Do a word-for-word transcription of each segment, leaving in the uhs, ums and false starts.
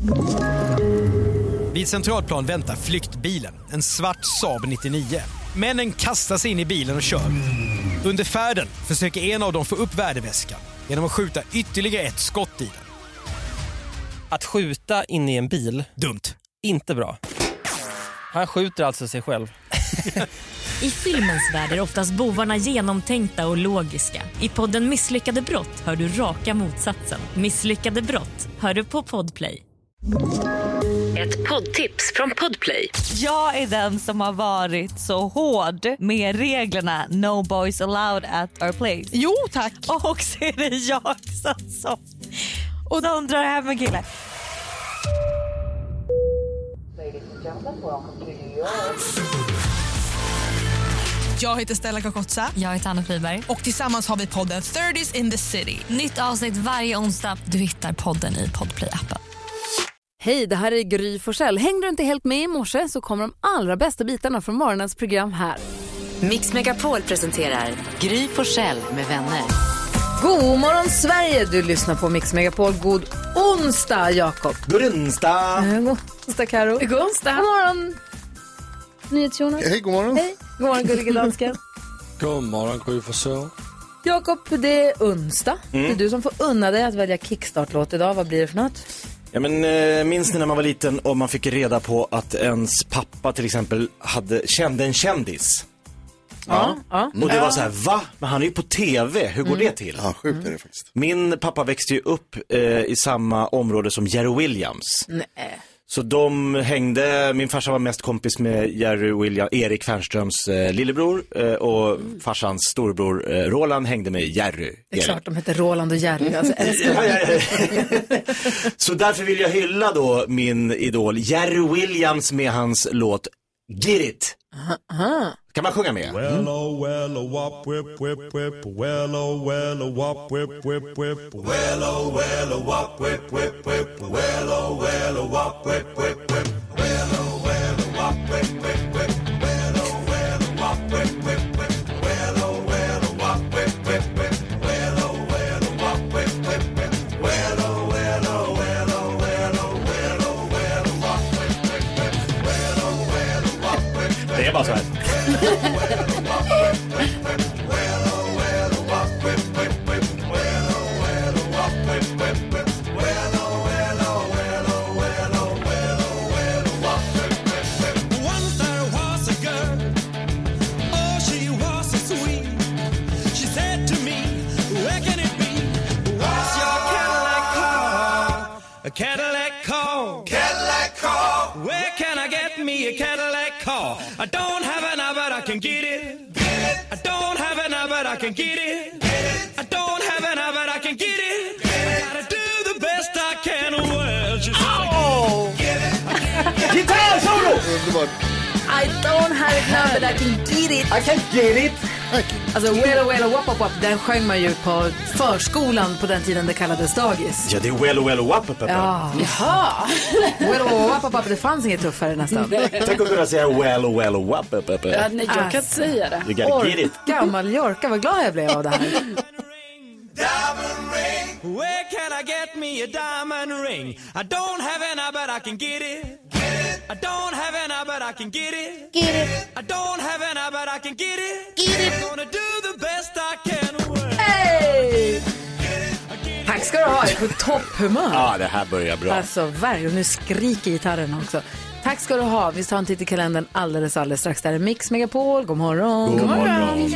Vid Centralplan väntar flyktbilen, en svart Saab nittionio. Männen kastar sig in i bilen och kör. Under färden försöker en av dem få upp värdeväskan genom att skjuta ytterligare ett skott i den. Att skjuta in i en bil, dumt. Inte bra. Han skjuter alltså sig själv. I filmens värld är oftast bovarna genomtänkta och logiska. I podden Misslyckade brott hör du raka motsatsen. Misslyckade brott hör du på Podplay. Ett poddtips från Podplay. Jag är den som har varit så hård med reglerna No boys allowed at our place. Jo, tack. Och så är det jag som soft. Och de drar hem en kille. Jag heter Stella Kakotsa. Jag heter Anna Friberg. Och tillsammans har vi podden thirties in the city. Nytt avsnitt varje onsdag. Du hittar podden i Podplay-appen. Hej, det här är Gry Forssell. Hängde du inte helt med i morse så kommer de allra bästa bitarna från morgonens program här. Mix Megapol presenterar Gry Forssell med vänner. God morgon Sverige, du lyssnar på Mix Megapol. God onsdag, Jakob. God onsdag. God onsdag, Karo. God onsdag. God morgon, NyhetsJonas. Hej, god morgon. Hej, god morgon, gullige dansken. God morgon, Gry Forssell. Jakob, det är onsdag. Mm. Det är du som får unna dig att välja kickstart-låt idag. Vad blir det för något? Ja, men äh, minns ni när man var liten och man fick reda på att ens pappa till exempel hade, kände en kändis? Ja. ja. Och det var så här, va? Men han är ju på tv, hur går mm. det till? Ja, sjukt är det faktiskt. Min pappa växte ju upp eh, i samma område som Jerry Williams. Nej. Så de hängde, min farsa var mest kompis med Jerry Williams, Erik Fernströms eh, lillebror eh, och mm. farsans storbror eh, Roland hängde med Jerry. Det är klart de heter Roland och Jerry, alltså älskar ja, ja, ja. Så därför vill jag hylla då min idol Jerry Williams med hans låt Get It. Aha. Kan man sjunga med? Well, oh, well, oh, wop, whip, whip, whip. Well, oh, well, oh, wop, whip, whip, whip. Well, oh, well, oh, wop, whip, whip, whip. Well, oh, well, oh, wop, whip, whip, whip. Well, oh, well, oh, wop, whip, whip, whip. Well, oh, well, oh, wop, whip, whip, whip. Well, oh, well, oh, wop, whip, whip, whip. Well, oh, well, oh, wop, whip, whip, whip. Well, oh, well, oh, well, oh, well, oh, well, oh, well, oh, wop, whip, whip, whip. Well, oh, well, oh, wop, whip, whip. Det är bara så här. A Cadillac car, Cadillac car. Where can I get me a Cadillac car? I don't have an eye, but I can get it. Get it. I don't have an eye, but I can get it. Get it. I don't have an eye, but I can get it. Get it. I gotta do the best I can. Well, just oh, get it. Gitarr solo. I don't have it now, but I can get it. I can get it. Alltså well well wop wop wop, den sjöng man ju på förskolan på den tiden det kallades dagis. Ja, det är well well wop wop. Ja. Jaha. Well wop wop wop, det fanns inget tuffare nästan. Tänk att kunna säga well well wop wop. Ja, nej, jag kan inte säga det. You gotta get it. Gammal Jorka, vad glad jag blev av det här. Diamond ring. Where can I get me a diamond ring? I don't have an eye, but I can get it. Get it. I don't have an eye, but I can get it. Get it. I don't have an eye, but I can get it. Get it. I'm gonna do the best I can. Hey! Tack ska du ha, jag är på topphumör. Ja, det här börjar bra. Alltså, verkligen, nu skriker gitarren också. Tack ska du ha, vi tar en titt i kalendern alldeles, alldeles strax. Där är Mix Megapol, god morgon. God morgon.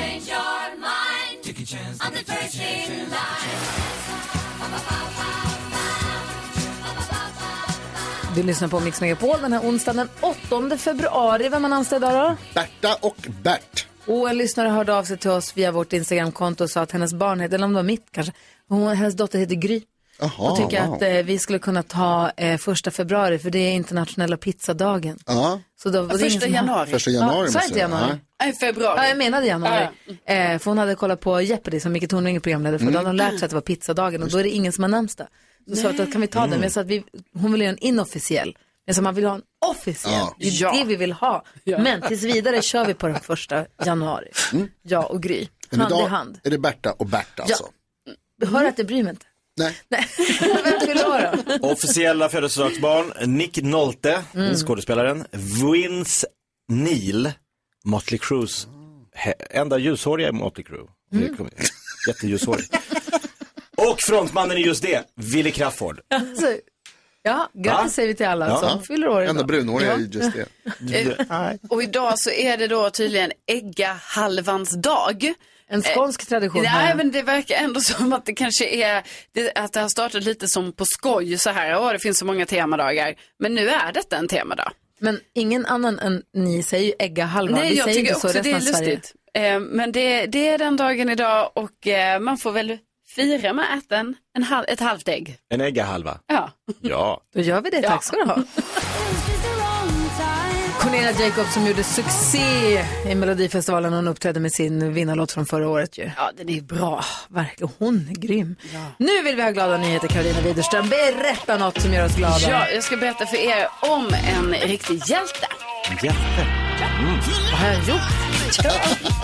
Du lyssnar på Mix Megapol den här onsdagen den åttonde februari. Vem man anställd då? Berta och Bert. Och en lyssnare hörde av sig till oss via vårt Instagramkonto och sa att hennes barn heter, eller om det var mitt kanske, hon, hennes dotter heter Gry. Aha, och tycker wow. att eh, vi skulle kunna ta eh, första februari för det är internationella pizzadagen. Ja. Så då var det första januari. Första januari. Ja, inte januari. Nej, februari. Ja, jag menade januari. Ja. Eh, för hon hade kollat på Jeopardy som Micke Tornving programledare för. Mm. Då hade hon lärt sig att det var pizzadagen och då är det ingen som har namnsdag. Så sa att då kan vi ta mm. den. Men jag sa att vi, hon vill göra en inofficiell. Men så man vill ha en officiell. Ja. Det är ja. det vi vill ha. Ja. Men tills vidare kör vi på den första januari. Mm. Ja och Gry. Hand idag i hand. Är det Berta och Bert alltså? Ja. Du hör att det bryr mig inte. Nej. Nej. Vem fyller då? Officiella födelsedagsbarn, Nick Nolte, Mm. skådespelaren, Vince Neil, Motley Crues enda ljushåriga i Motley Crue. Mm. Jätteljushårig. Och frontmannen i just det, Willy Crawford. Alltså, ja, grattis säger vi till alla Ja. som fyller år idag. Enda brunhåriga Ja. är just det. Och idag så är det då tydligen äggahalvans dag. En skånsk tradition. Nej, här. men det verkar ändå som att det kanske är det, att det har startat lite som på skoj så här. Åh, det finns så många temadagar. Men nu är detta en temadag. Men ingen annan än ni säger ju äggahalva. Nej, Vi jag säger tycker inte så också det är resten av Sverige. lustigt. Eh, men det, det är den dagen idag och eh, man får väl fira med att äta en, en halv, ett halvt ägg. En äggahalva. Ja. Ja. Då gör vi det, tack ska du ha. Cornelia Jacobs som gjorde succé i Melodifestivalen. Hon uppträdde med sin vinnarlåt från förra året ju. Ja, den är bra. Verkligen, hon är grym. Ja. Nu vill vi ha glada nyheter, Karolina Widerström. Berätta något som gör oss glada. Ja, jag ska berätta för er om en riktig hjälte. En hjälte? Mm. Vad har jag gjort? Ja.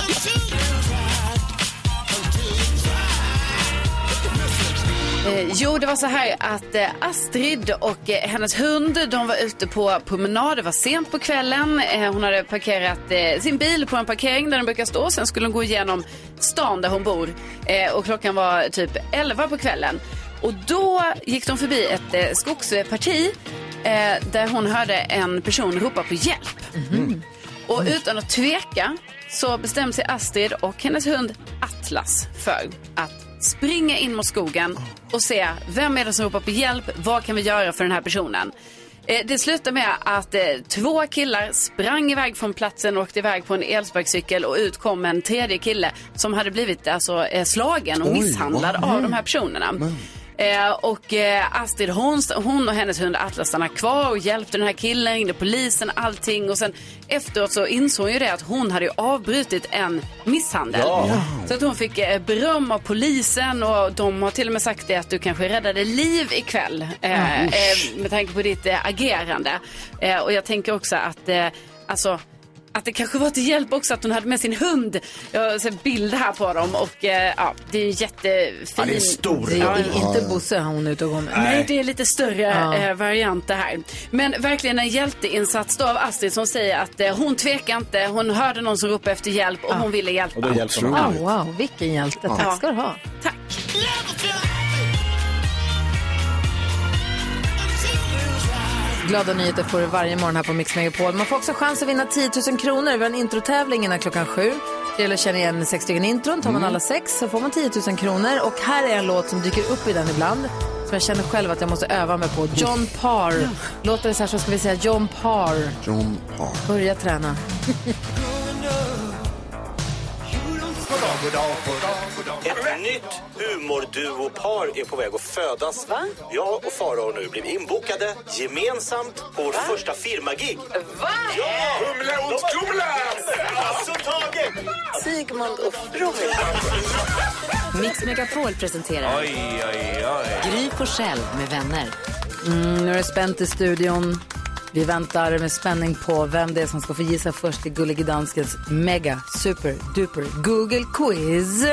Eh, jo, det var så här att eh, Astrid och eh, hennes hund, de var ute på promenad. Det var sent på kvällen. Eh, hon hade parkerat eh, sin bil på en parkering där den brukar stå. Sen skulle hon gå igenom stan där hon bor. Eh, och klockan var typ elva på kvällen. Och då gick de förbi ett eh, skogsparti eh, där hon hörde en person ropa på hjälp. Mm. Och utan att tveka så bestämde sig Astrid och hennes hund Atlas för att springa in mot skogen och se vem är det som ropar på hjälp, vad kan vi göra för den här personen. Eh, det slutade med att eh, två killar sprang iväg från platsen och åkte iväg på en elsparkcykel och ut kom en tredje kille som hade blivit alltså, eh, slagen och Oj, misshandlad wow. av de här personerna. Men. Eh, och eh, Astrid, hon, hon och hennes hund Atlas stannade kvar och hjälpte den här killen, ringde polisen, allting. Och sen efteråt så insåg ju det att hon hade ju avbrutit en misshandel. Ja. Så att hon fick eh, beröm av polisen och de har till och med sagt det att du kanske räddade liv ikväll eh, eh, med tanke på ditt eh, agerande. Eh, och jag tänker också att eh, alltså att det kanske var till hjälp också att hon hade med sin hund. Jag har sett bilder här på dem och eh, ja, det är jättefin. Ja, det är stor. Det är ju inte Bosse hon ute och går med. Nej, det är lite större Ja. eh, variant det här. Men verkligen en hjälteinsats då av Astrid som säger att eh, hon tvekar inte. Hon hörde någon som ropade efter hjälp och Ja. hon ville hjälpa. Och då hjälper hon. Oh, wow, vilken hjälte. Tack Ja. ska du ha. Tack. Glada nyheter får du varje morgon här på Mix Megapol. Man får också chans att vinna tio tusen kronor. Vi har en introtävling innan klockan sju. Det gäller att känna igen sex stycken intron. Tar man Mm. alla sex så får man tio tusen kronor. Och här är en låt som dyker upp i den ibland. Som jag känner själv att jag måste öva mig på. John Parr. Låter det så här så ska vi säga John Parr. John Parr. Börja träna. Ett nytt humorduopar är på väg att födas. Va? Jag och Farao nu blev inbokade gemensamt på vårt första firmagig. Va? Ja! Humle och skumle! Alltså taget! Sigmund och Freud. Mix Megapol presenterar Oj, oj, oj. Gry Forssell med vänner. Mm, nu är det spänt i studion. Vi väntar med spänning på vem det är som ska få gissa först i Gullige Danskens mega, super, duper Google Quiz.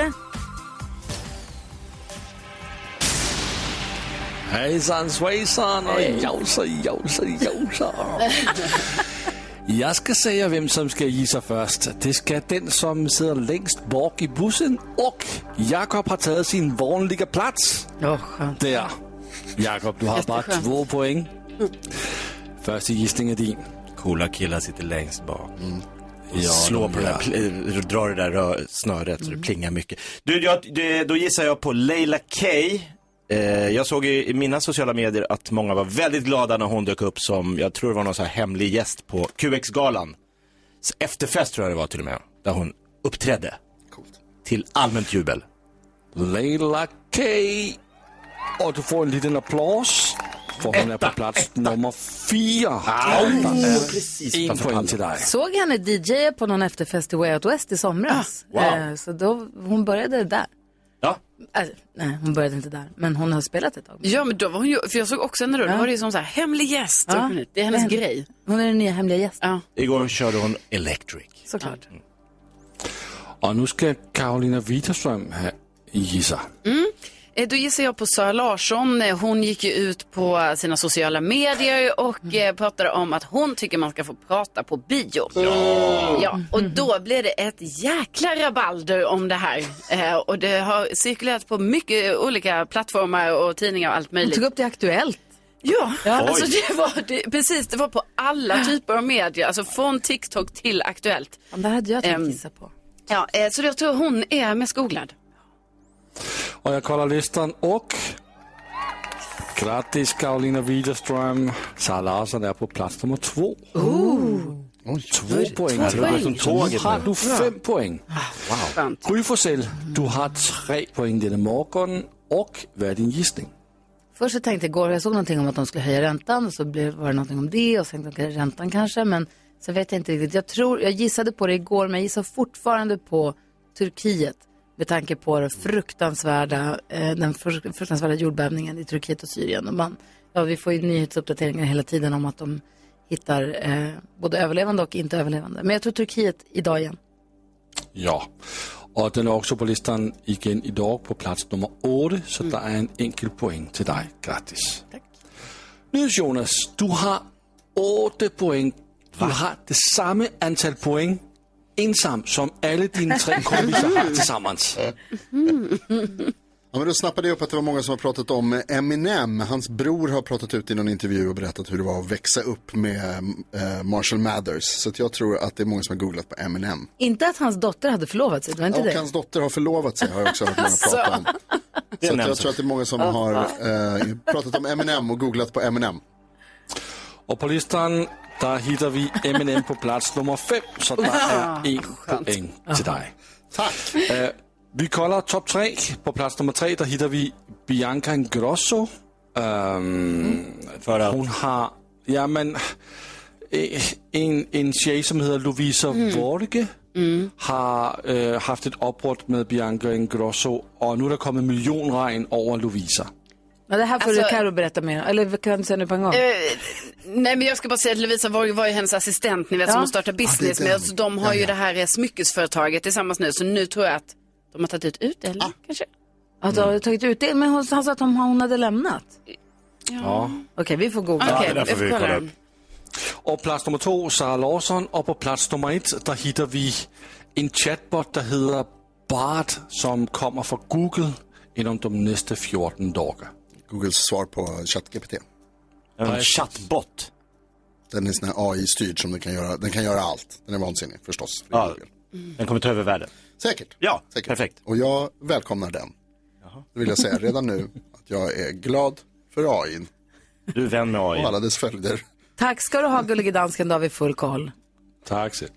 Hejsan svejsan och jausa, jausa, jausa. Jag ska säga vem som ska gissa först. Det ska den som sitter längst bak i bussen och Jakob har tagit sin vanliga plats. Oh, skönt. Där. Jakob, du har bara två poäng. Första gissningen är din. Coola killar sitter längst bak. Mm. Ja, Slå de på det där, pl- dra det där rö- snöret så det plingar mycket. Du, jag, det, då gissar jag på Leila K. Eh, jag såg i, i mina sociala medier att många var väldigt glada när hon dök upp som, jag tror det var någon så här hemlig gäst på Q X-galan. Efterfest tror jag det var till och med, där hon uppträdde. Coolt. Till allmänt jubel. Leila K. Och du får en liten applås. För hon är på plats nummer fyra. Ah, precis. En poäng till dig. Såg henne D J på någon efterfest i Way Out West i somras. Ah, wow. eh, så då, hon började där. Ja. Alltså, nej, hon började inte där. Men hon har spelat ett tag. Ja, men då var hon ju, för jag såg också henne då, Ja. då var det ju som så här, hemlig gäst. Ja. Det är hennes Men- grej. Hon är den nya hemliga gästen. Ja. Igår körde hon Electric. Såklart. Och nu ska Karolina Widerström gissa. Mm. Eh, Då gissar jag på Sara Larsson. Eh, Hon gick ju ut på sina sociala medier och eh, pratade om att hon tycker man ska få prata på bio. Ja. Ja, och då blev det ett jäkla rabalder om det här. Eh, och det har cirkulerat på mycket olika plattformar och tidningar och allt möjligt. Hon tog upp det Aktuellt. Ja, Ja. alltså det var det, precis, det var på alla typer av medier, alltså från TikTok till Aktuellt. Ja, det hade jag tänkt Ehm, gissa på. Ja, eh, så jag tror hon är mest googlad. Och jag kollar listan och... Grattis Karolina Widerström. Sara Larsson är på plats nummer två. Ooh. Två poäng. Det var som tåget Har nu. du fem poäng. Wow. Gry Forssell, du har tre poäng denna morgon. Och vad är din gissning? Först så tänkte jag igår, jag såg någonting om att de skulle höja räntan och så blev, var det någonting om det och så tänkte jag räntan kanske, men så vet jag inte riktigt. Jag tror, jag gissade på det igår, men jag gissar fortfarande på Turkiet med tanke på det fruktansvärda, eh, den fruktansvärda jordbävningen i Turkiet och Syrien. Och man, ja, vi får ju nyhetsuppdateringar hela tiden om att de hittar eh, både överlevande och inte överlevande. Men jag tror Turkiet idag igen. Ja, och den är också på listan igen idag på plats nummer åtta, så mm. det är en enkel poäng till dig. Grattis. Tack. Nu Jonas, du har åtta poäng. Du har det samma antal poäng ensam som alla dina tre kompisar har tillsammans. Ja, men då snappade jag upp att det var många som har pratat om Eminem. Hans bror har pratat ut i någon intervju och berättat hur det var att växa upp med eh, Marshall Mathers. Så att jag tror att det är många som har googlat på Eminem. Inte att hans dotter hade förlovat sig, det var inte och det? hans dotter har förlovat sig har jag också hört många prata om. Så att jag tror att det är många som har eh, pratat om Eminem och googlat på Eminem. Och på listan där hittar vi Eminem på plats nummer fem, så det är en poäng till dig. Tack. Uh, vi kollar topp tre. På plats nummer tre där hittar vi Bianca Ingrosso. Um, mm. För att hon har, ja men, en, en tjej som heter Lovisa mm. Vorge mm. har uh, haft ett uppbrott med Bianca Ingrosso och nu är det kommit miljonregn över Lovisa. Ja, det här får alltså, du Karo berätta mer. Eller kan du säga nu på en gång? Uh, nej, men jag ska bara säga att Lovisa Vorge var ju hennes assistent, ni vet, ja. som hon startade business ja, med. Så de har ja, ju ja. det här smyckesföretaget tillsammans nu. Så nu tror jag att de har tagit ut utdelning, ah. kanske. Att de har tagit utdelning, men hon sa att hon hade lämnat. Ja. ja. Okej, okay, vi får googla. Okay, ja, vi får vi kolla upp. Och plats nummer två, Sara Larsson. Och på plats nummer ett, där hittar vi en chatbot, der heter Bart, som kommer från Google inom de nästa fjorton dagar. Googles svar på ChatGPT. En chatbot. Den är sån här A I-styrd som den kan göra. Den kan göra allt. Den är vansinnig förstås. Ja, mm. Den kommer ta över världen. Säkert. Ja, Säkert. Perfekt. Och jag välkomnar den. Jaha. Det vill jag säga redan nu att jag är glad för A I. Du är vän med A I. Och alla dess följder. Tack ska du ha, gullige dansken, då har vi full koll. Tack så.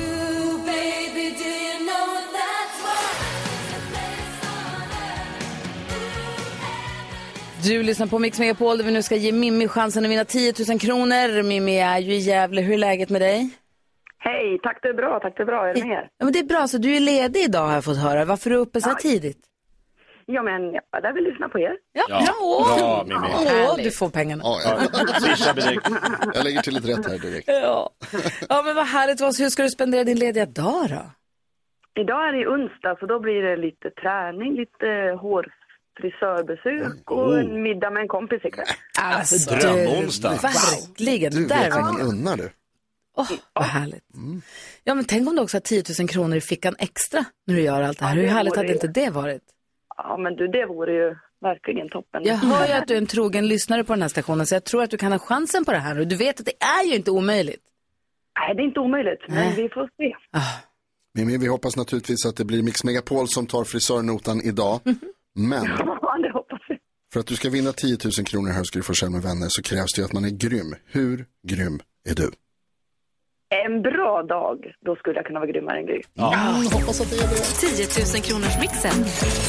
Du lyssnar på Mix Megapol där vi nu ska ge Mimmi chansen att vinna tio tusen kronor. Mimmi är ju i Gävle. Hur är läget med dig? Hej, tack det är bra, tack det är bra. Är det med? Ja, men det är bra, så du är ledig idag har jag fått höra. Varför är du uppe så här tidigt? Ja, men jag där vill lyssna på er. Ja, ja. Bra, bra Mimmi. Ja, du får pengarna. Ja, ja. Jag lägger till ett rätt här direkt. Ja, ja men vad härligt. Hur ska du spendera din lediga dag då? Idag är det onsdag, så då blir det lite träning, lite hår. Frisörbesök och oh. en middag med en kompis ikväll. Alltså, drömonsdag. Verkligen. Du där vet vad unnar du. Åh, oh, vad härligt. Mm. Ja, men tänk om du också har tio tusen kronor i fickan extra när du gör allt det här. Ja, det Hur härligt hade inte det varit? Ja, men du, det vore ju verkligen toppen. Jag hör ju att du är en trogen lyssnare på den här stationen, så jag tror att du kan ha chansen på det här. Och du vet att det är ju inte omöjligt. Nej, det är inte omöjligt, men Nej. vi får se. Ah. Mimmi, vi hoppas naturligtvis att det blir Mix Megapol som tar frisörnotan idag. Mm-hmm. Men ja, det hoppas jag. För att du ska vinna tio tusen kronor här ska du få med vänner, så krävs det ju att man är grym. Hur grym är du? En bra dag, då skulle jag kunna vara grymmare än Gry. Ja, mm, hoppas att det är det. tio tusen kronors mixen.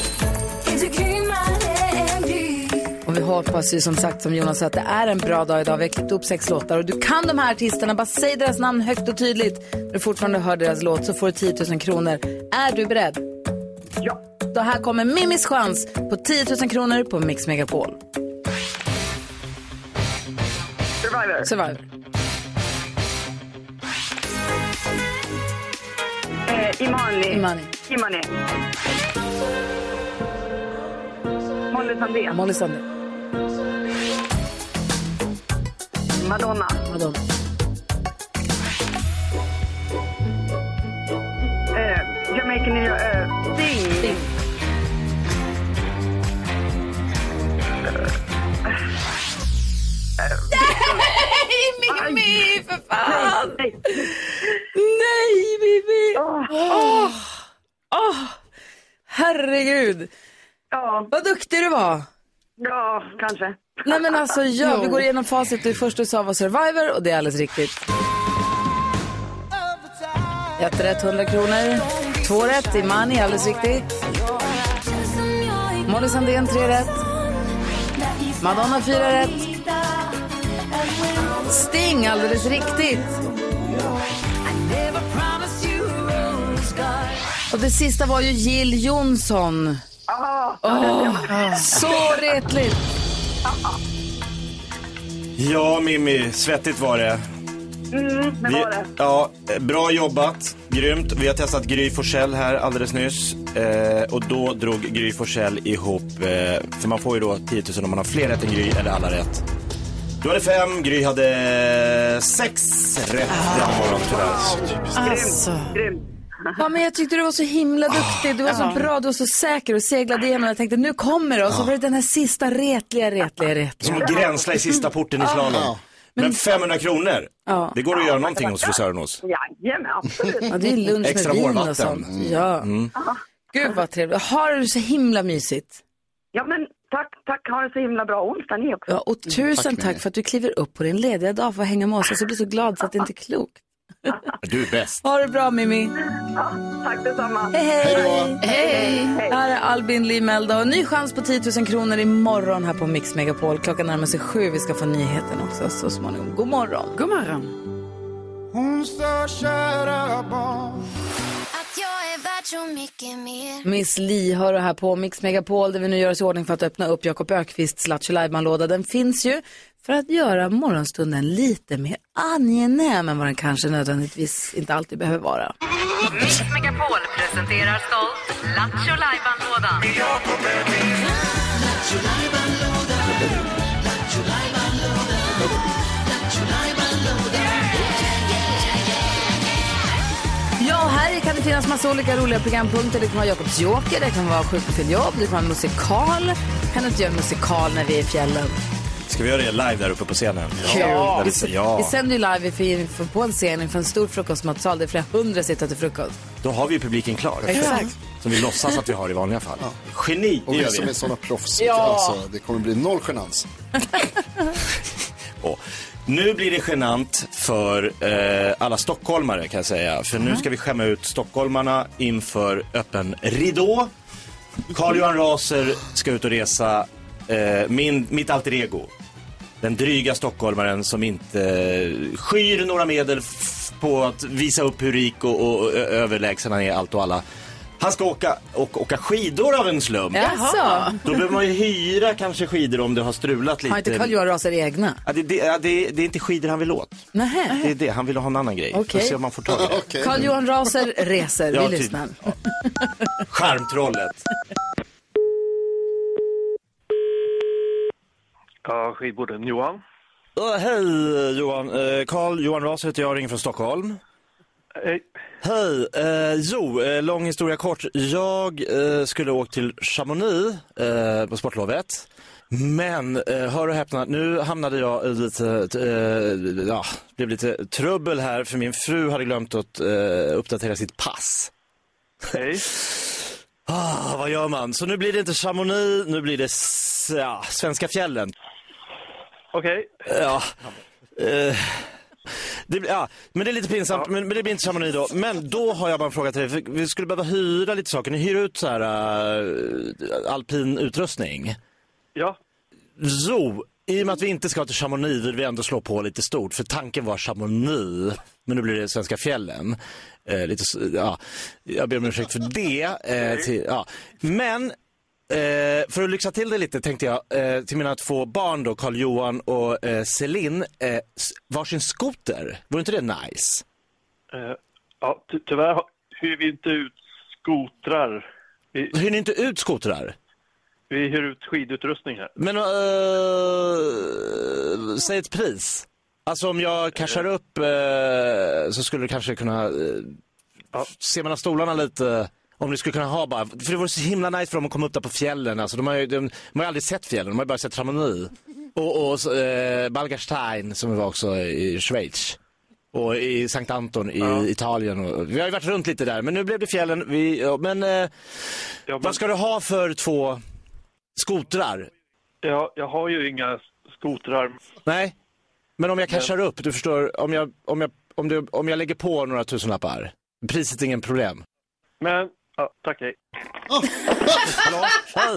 Och vi hoppas ju som sagt, som Jonas sa, att det är en bra dag idag. Vi har klippt upp sex låtar och du kan de här artisterna. Bara säg deras namn högt och tydligt. När du fortfarande hör deras låt så får du tio tusen kronor. Är du beredd? Ja. Då här kommer Mimmis chans på tio tusen kronor på Mix Megapol. Survivor. Survivor. Eh, Imani. Imani. Imani. Mon Molly Sandén. Molly Sandén. Madonna. Madonna. Uh, Jamaica New York. Uh, Sting. Sting. Nej, Mimmi, för fan! Nej, Nej Mimmi! Åh, åh, herregud! Ja. Vad duktig du var! Ja, kanske. Nej men alltså, ja, vi går igenom facit. Det första du sa var Survivor och det är alldeles riktigt. Ett rätt, hundra kronor. Två rätt, Imani, alldeles riktigt. Molly Sandén, tre rätt. Madonna, fyra rätt. Sting, alldeles riktigt. Och det sista var ju Jill Johnson. Oh, så retligt. Ja, Mimmi, svettigt var det. Mm, det var det. Ja, bra jobbat. Grymt. Vi har testat Gry Forssell här alldeles nyss. Eh, och då drog Gry Forssell ihop, eh, för man får ju då tio tusen om man har fler rätt än Gry eller alla rätt. Du hade fem, Gry hade sex rätt ah. den morgon, tyvärr. Alltså. Ja, men jag tyckte du var så himla duktig. Du var så bra, du var så säker och seglade igenom. Jag tänkte, nu kommer det. Och så var det den här sista retliga, retliga, retliga. Som att gränsla i sista porten i slalom. Ah. Men femhundra kronor, ja. Det går att göra någonting hos frisören hos. Jajamän, absolut. Ja, det är lunch extra med vin hårvatten. och sånt. Ja. Mm. Gud vad trevligt. Har du så himla mysigt? Ja, men tack, tack. Ha det så himla bra onsdag ni också. Ja, och tusen tack, tack för att du kliver upp på din lediga dag för att hänga med oss. Jag blir så glad så att det inte är klokt. Du är bäst. Ha det bra, Mimmi. Ja, tack detsamma. Hej, hej. Hej, hej. Hej. Här är Albin Limelda och ny chans på tio tusen kronor imorgon här på Mix Megapol. Klockan närmar sig sju. Vi ska få nyheten också så småningom. God morgon. God morgon. Hon står kära barn. Att jag är värd så mycket mer. Miss Li hör det här på Mix Megapol där vi nu gör oss i ordning för att öppna upp Jakob Ökvists Lattjo Lajban-låda. Den finns ju för att göra morgonstunden lite mer angenäm än vad den kanske nödvändigtvis inte alltid behöver vara. Mix Megapol presenterar stolt Lattjo Lajban-lådan. Ja, här kan det finnas massa olika roliga programpunkter. Det kan vara Jakobs Joker, det kan vara Sjuk på fel jobb, det kan vara en musikal. Kan inte göra en musikal när vi är i fjällen? Ska vi göra det live där uppe på scenen? Ja, vi, vi, ja. vi sänder ju live för, för, på en scen inför en stor frukostmatsal. Det är flera hundra sitter till frukost. Då har vi ju publiken klar. Exakt. Som vi låtsas att vi har i vanliga fall. Ja. Geni, och vi som är sådana proffs. Ja. Alltså, det kommer bli noll genans. Och nu blir det genant för eh, alla stockholmare kan jag säga. För nu ska vi skämma ut stockholmarna inför öppen ridå. Carl-Johan Raser ska ut och resa. Eh, min, mitt alter ego. Den dryga stockholmaren som inte eh, skyr några medel f- på att visa upp hur rik och, och, och överlägsen han är allt och alla. Han ska åka, och, åka skidor av en slump. Jaså? Då behöver man ju hyra kanske skidor om det har strulat lite. Har inte Carl-Johan Raser egna? Ja, det, det, ja, det, det är inte skidor han vill åt. Nähä. Det är det, han vill ha en annan grej. Okej. Får se om man får tag i det. Okay. Carl-Johan Raser reser, vi ja, lyssnar. Ja. Charmtrollet. Ja, skidborden. Johan? Uh, hej Johan. Uh, Carl-Johan Raser heter jag, ringer från Stockholm. Hej. Hej. Uh, jo, uh, lång historia kort. Jag uh, skulle åka till Chamonix uh, på sportlovet. Men, uh, hör och häpna, nu hamnade jag i lite, uh, ja, det blev lite trubbel här för min fru hade glömt att uh, uppdatera sitt pass. Hej. Ah, vad gör man? Så nu blir det inte Chamonix, nu blir det ja, Svenska fjällen. Okej. Okay. Ja. Uh, det, ja, men det är lite pinsamt, ja. men, men det blir inte Chamonix då. Men då har jag bara en fråga till dig. För vi skulle behöva hyra lite saker. Ni hyr ut så här uh, alpin utrustning. Ja. Så, i och med att vi inte ska till Chamonix vill vi ändå slå på lite stort. För tanken var Chamonix, men nu blir det Svenska fjällen. Eh, lite, ja, jag ber om ursäkt för det. Eh, till, ja. Men eh, för att lyxa till det lite tänkte jag eh, till mina två barn då, Carl-Johan och eh, Celine, eh, varsin skoter. Vore inte det nice? Uh, ja, ty- tyvärr hyr vi inte ut skotrar. Vi... Hyr ni inte ut skotrar? Vi hyr ut skidutrustning här. Men uh, säg ett pris. Alltså om jag cashar upp uh, så skulle du kanske kunna uh, ja. se mellan stolarna lite. Om ni skulle kunna ha bara, för det vore så himla nice för dem att komma upp där på fjällen. Alltså de har ju, de, de har ju aldrig sett fjällen, de har ju bara sett Chamonix. Och, och uh, Balgarstein som var också i Schweiz. Och i Sankt Anton i ja. Italien. Och, vi har ju varit runt lite där, men nu blev det fjällen. Vi, ja, men, uh, ja, men vad ska du ha för två skotrar? Ja, jag har ju inga skotrar. Nej, men om jag cashar upp, du förstår, om jag, om jag, om du, om jag lägger på några tusenlappar, priset är ingen problem. Men, ja, tack, hej. Oh. Hallå? Hej!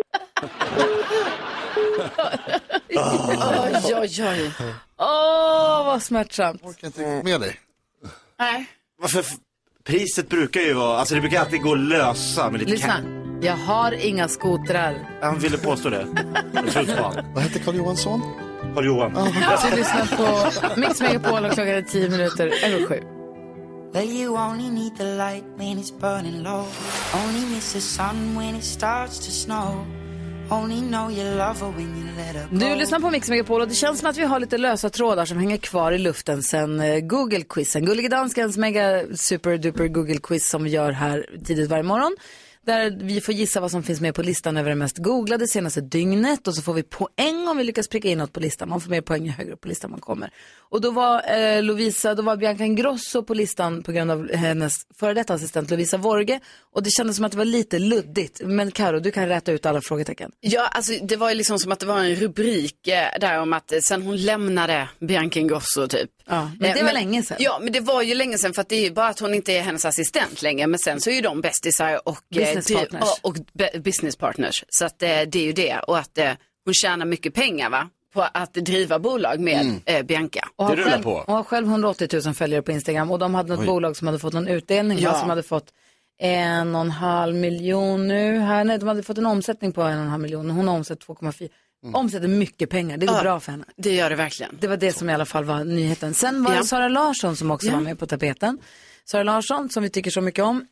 Oj, oj, oj. Åh, vad smärtsamt. Jag orkar inte med dig. Nej. Varför? Priset brukar ju vara, alltså det brukar alltid gå att lösa med lite. Lyssna, jag har inga skotrar. Han ville påstå det. Vad heter Carl Johansson? Carl Johan. Oh, du lyssnar på Mix Megapol och klockan är tio minuter över sju. Well, you only need the light when it's burning low. Only miss the sun when it starts to snow. Only know you love her when you let her go. Du lyssnar på Mix Megapol och det känns som att vi har lite lösa trådar som hänger kvar i luften sen Google-quizen. Gullige Danskens mega super duper Google-quiz som vi gör här tidigt varje morgon. Där vi får gissa vad som finns med på listan över det mest googlade senaste dygnet. Och så får vi poäng om vi lyckas pricka in något på listan. Man får mer poäng ju högre upp på listan man kommer. Och då var eh, Lovisa, då var Bianca Ingrosso på listan på grund av hennes före detta assistent Lovisa Vorge. Och det kändes som att det var lite luddigt. Men Karo, du kan rätta ut alla frågetecken. Ja, alltså det var ju liksom som att det var en rubrik eh, där om att eh, sen hon lämnade Bianca Ingrosso typ. Ja, men det eh, var men, länge sedan. Ja, men det var ju länge sedan för att det är ju bara att hon inte är hennes assistent längre. Men sen så är ju de bästisar och business eh, partners. Och, och be- business partners. Så att eh, det är ju det. Och att eh, hon tjänar mycket pengar va? På att driva bolag med mm. eh, Bianca. Och det rullar på. Hon har själv hundraåttio tusen följare på Instagram. Och de hade något Oj. bolag som hade fått någon utdelning. Ja. Som hade fått en och en halv miljon nu. Här, nej, de hade fått en omsättning på en och en halv miljon. Hon har omsatt två komma fyra. Mm. Omsätter mycket pengar. Det går ja, bra för henne. Det gör det verkligen. Det var det som i alla fall var nyheten. Sen var ja. det Sara Larsson som också ja. var med på tapeten. Sara Larsson som vi tycker så mycket om.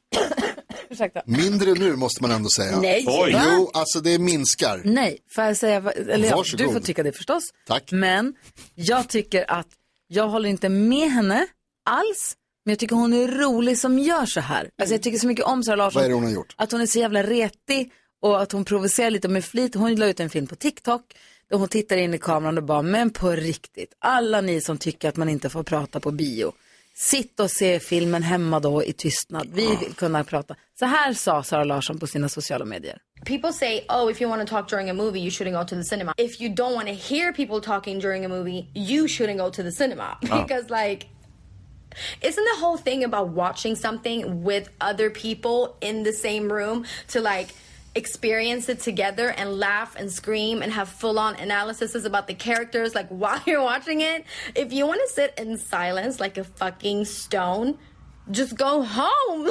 Mindre nu måste man ändå säga. Nej. Oj. Jo, alltså det minskar. Nej, får jag säga, eller ja, Varsågod. du får tycka det förstås. Tack. Men jag tycker att jag håller inte med henne alls. Men jag tycker hon är rolig som gör så här. Alltså jag tycker så mycket om Sara Larsson. Vad är det hon har gjort? Att hon är så jävla retig och att hon provocerar lite med flit. Hon la ut en film på TikTok där hon tittar in i kameran och bara, men på riktigt. Alla ni som tycker att man inte får prata på bio. Sitt och se filmen hemma då i tystnad. Vi vill kunna prata. Så här sa Sara Larsson på sina sociala medier. People say, oh, if you want to talk during a movie, you shouldn't go to the cinema. If you don't want to hear people talking during a movie, you shouldn't go to the cinema. Because oh. like, isn't the whole thing about watching something with other people in the same room to like experience it together and laugh and scream and have full-on analyses about the characters like while you're watching it? If you want to sit in silence like a fucking stone, just go home.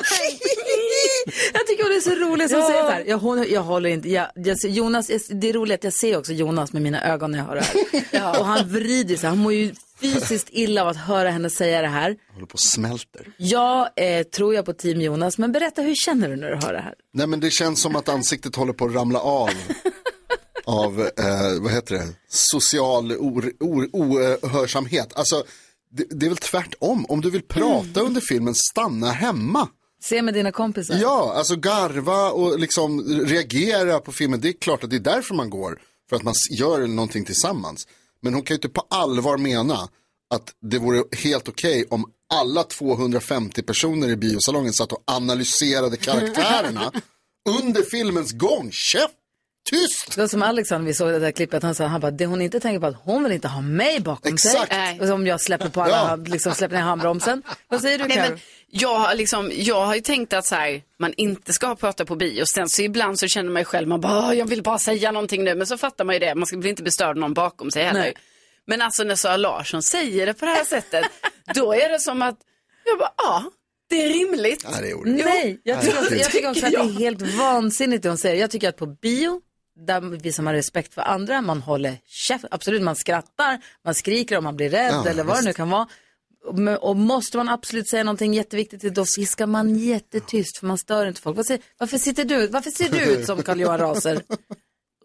Jag tycker hon är så rolig som ja. säger så här. Jag, hon, jag håller inte. Jag, jag, Jonas, det är roligt att jag ser också Jonas med mina ögon när jag hör det här. Ja. Och han vrider sig. Han mår ju fysiskt illa av att höra henne säga det här. Jag håller på och smälter. Jag eh, tror jag på team Jonas. Men berätta, hur känner du när du hör det här? Nej, men det känns som att ansiktet håller på att ramla av. av, eh, vad heter det? Social or, or, ohörsamhet. Alltså, det, det är väl tvärtom. Om du vill prata mm. under filmen, stanna hemma. Se med dina kompisar. Ja, alltså garva och liksom reagera på filmen. Det är klart att det är därför man går. För att man gör någonting tillsammans. Men hon kan ju inte på allvar mena att det vore helt okej om alla tvåhundrafemtio personer i biosalongen satt och analyserade karaktärerna under filmens gång. Käft! Tyst! Det var som Alexander, vi såg det där klippet, han sa, han bara, det hon inte tänker på att hon vill inte ha mig bakom Exakt. sig. Och om jag släpper på alla, ja. liksom släpper ner handbromsen. Vad säger du, Nej, Karo? men jag, liksom, jag har ju tänkt att så här, man inte ska prata på bio. Sen så ibland så känner man själv, man bara, jag vill bara säga någonting nu. Men så fattar man ju det, man ska inte bestöra någon bakom sig heller. Nej. Men alltså när Sara Larsson säger det på det här sättet, då är det som att, jag bara, ja. Det är rimligt. Ja, det är Nej, jag tycker, också, jag tycker också att det är helt vansinnigt det hon säger. Jag tycker att på bio, där vi som har respekt för andra, man håller käft. Absolut, man skrattar, man skriker om man blir rädd ja, eller vad visst. det nu kan vara. Och måste man absolut säga någonting jätteviktigt, då fiskar man jättetyst för man stör inte folk. Vad säger, varför sitter du, varför ser du ut som Carl Johan Raser?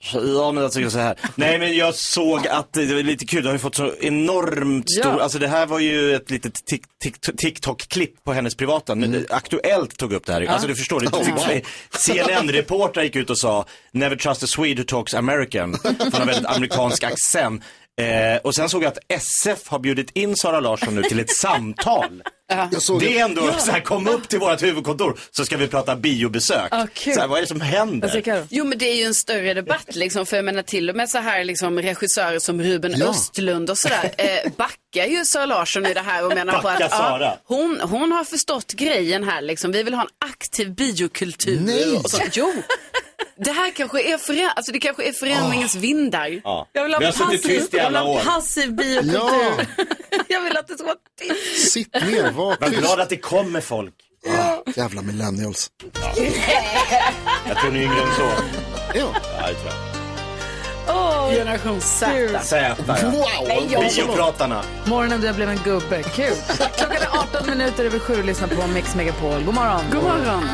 Ja, men jag tycker så här. Nej, men jag såg att det var lite kul. Det har ju fått så enormt stor... Ja. Alltså det här var ju ett litet tic- TikTok-klipp på hennes privata. Mm. Aktuellt tog upp det här. Ja. Alltså du förstår, det oh. C N N-reportrar gick ut och sa Never trust a Swede who talks American. Från en väldigt amerikansk accent. Eh, och sen såg jag att S F har bjudit in Sara Larsson nu till ett samtal. Ja. Det är ändå ja. så här, kom upp till vårt huvudkontor så ska vi prata biobesök. Ah, så här, vad är det som händer? Jo, men det är ju en större debatt liksom, för jag menar till och med så här liksom regissörer som Ruben ja. Östlund och sådär eh, backar ju Sara Larsson i det här och menar på att ja, hon, hon har förstått grejen här liksom. Vi vill ha en aktiv biokultur. Nej. Och så, jo. Det här kanske är, förä- alltså det kanske är förändringens oh. vindar. Ja. Jag vill ha passiv, jag vill ha passiv biokultur. Ja. Jag vill att det ska vara tyst. Sitt ner, var tyst. Var glad att det kommer folk. Ja. Jävla millennials. Ja. Jag tror ni är yngre än så. Ja. Ja, det tror jag. Oh, generation Z. Z, ja. Wow. Biopratarna. Morgonen då jag blev en gubbe. Kul. Klockan är arton minuter över sju och lyssnar på Mix Megapol. God morgon. God morgon.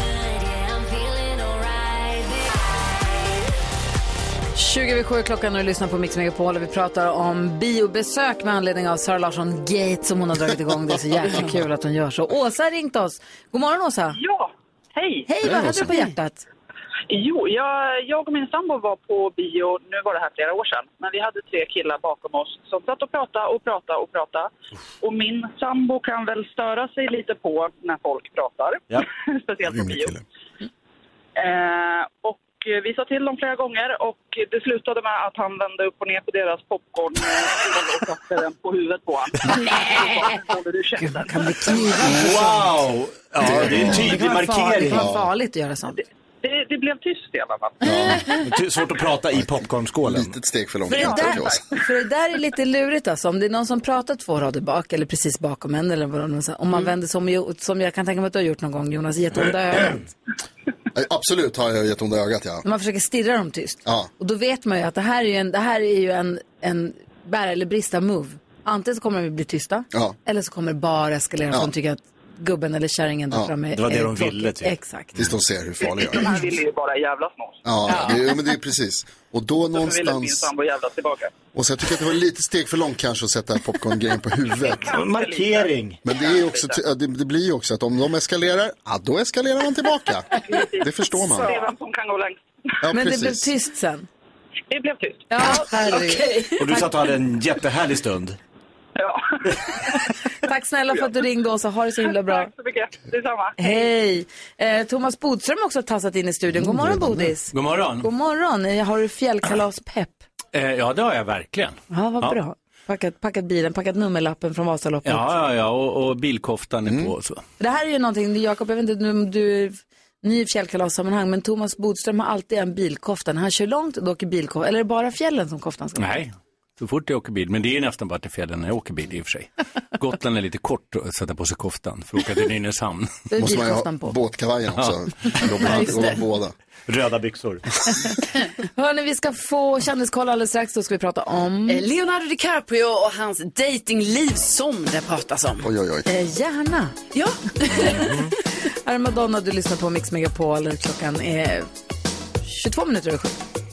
tjugo över sju klockan och lyssnar på Mix Megapol och vi pratar om biobesök med anledning av Sara Larsson Gate som hon har dragit igång. Det är så jäkla kul att hon gör så. Åsa har ringt oss. God morgon Åsa. Ja, hej. Hej, vad hade du på hjärtat? Jo, jag, jag och min sambo var på bio, nu var det här flera år sedan, men vi hade tre killar bakom oss som satt och pratade och pratade och pratade. Och min sambo kan väl störa sig lite på när folk pratar, ja. Speciellt på bio. Eh, och vi sa till dem flera gånger och det slutade med att han vände upp och ner på deras popcorn och satte den på huvudet på honom. Nej! Gud, man kan bli knivad. Wow! Ja, det är en tydlig markering. Det var farligt att göra sånt. Det, det, det blev tyst i alla fall. Ja. Svårt att prata i popcornskålen. Litet steg för långt. För det, där, för det där är lite lurigt alltså. Om det är någon som pratar två rader bak eller precis bakom en eller vad de säger. Om man mm. vänder som, som jag kan tänka mig att du har gjort någon gång, Jonas, jätteonda ögat. Absolut har jag gett onda ögat, ja. Man försöker stirra dem tyst. Ja. Och då vet man ju att det här är ju en, det här är ju en, en bära eller brista move. Antingen så kommer de bli tysta. Ja. Eller så kommer det bara eskalera. Ja. De tycker att gubben eller kärringen där ja. framme är det var det de tråkigt. Ville typ. Exakt. Tills de ser hur farliga jag är. Man vill ju bara jävlas med oss. Ja, ja. Det, men det är precis. Och då så någonstans... min sambo jävlas tillbaka. Och så jag tycker att det var lite steg för långt kanske att sätta popcorn-grejen på huvudet. Markering. Men det, är också, det, det blir ju också att om de eskalerar, ja då eskalerar man tillbaka. Det förstår man. Det är vem som kan gå längst. Ja, men precis. det blev tyst sen. Det blev tyst. Ja, okay. Och du satt och hade en jättehärlig stund. Ja. Tack snälla för att du ringde oss och ha det så himla bra. Tack så mycket, detsamma. Hej. Eh, Thomas Bodström har också tassat in i studion. God morgon Bodis. God morgon. God morgon. Har du fjällkalaspepp? Eh, ja, det har jag verkligen. Ja, vad bra. Packat, packat bilen, packat nummerlappen från Vasaloppet. Ja, ja, ja. Och, och bilkoftan är mm. på och så. Det här är ju någonting, Jakob, jag vet inte om du är ny i fjällkalassammanhang, men Thomas Bodström har alltid en bilkofta. När han kör långt då åker bilkofta. Eller är det bara fjällen som koftan ska? Nej. Så fort jag åker bil, men det är nästan bara till fjällen när jag åker bil i och för sig. Gotland är lite kort att sätta på sig koftan för att åka till Nynäshamn. Måste man ju ha på båtkavajen också. Ja. Båda. Röda byxor. Hörrni, vi ska få kändiskoll alldeles strax. Då ska vi prata om Leonardo DiCaprio och hans datingliv som det pratas om. Oj, oj, oj. Eh, gärna. Ja. Mm. Här är Madonna, du lyssnar på Mix Megapol. Klockan är tjugotvå minuter över sju.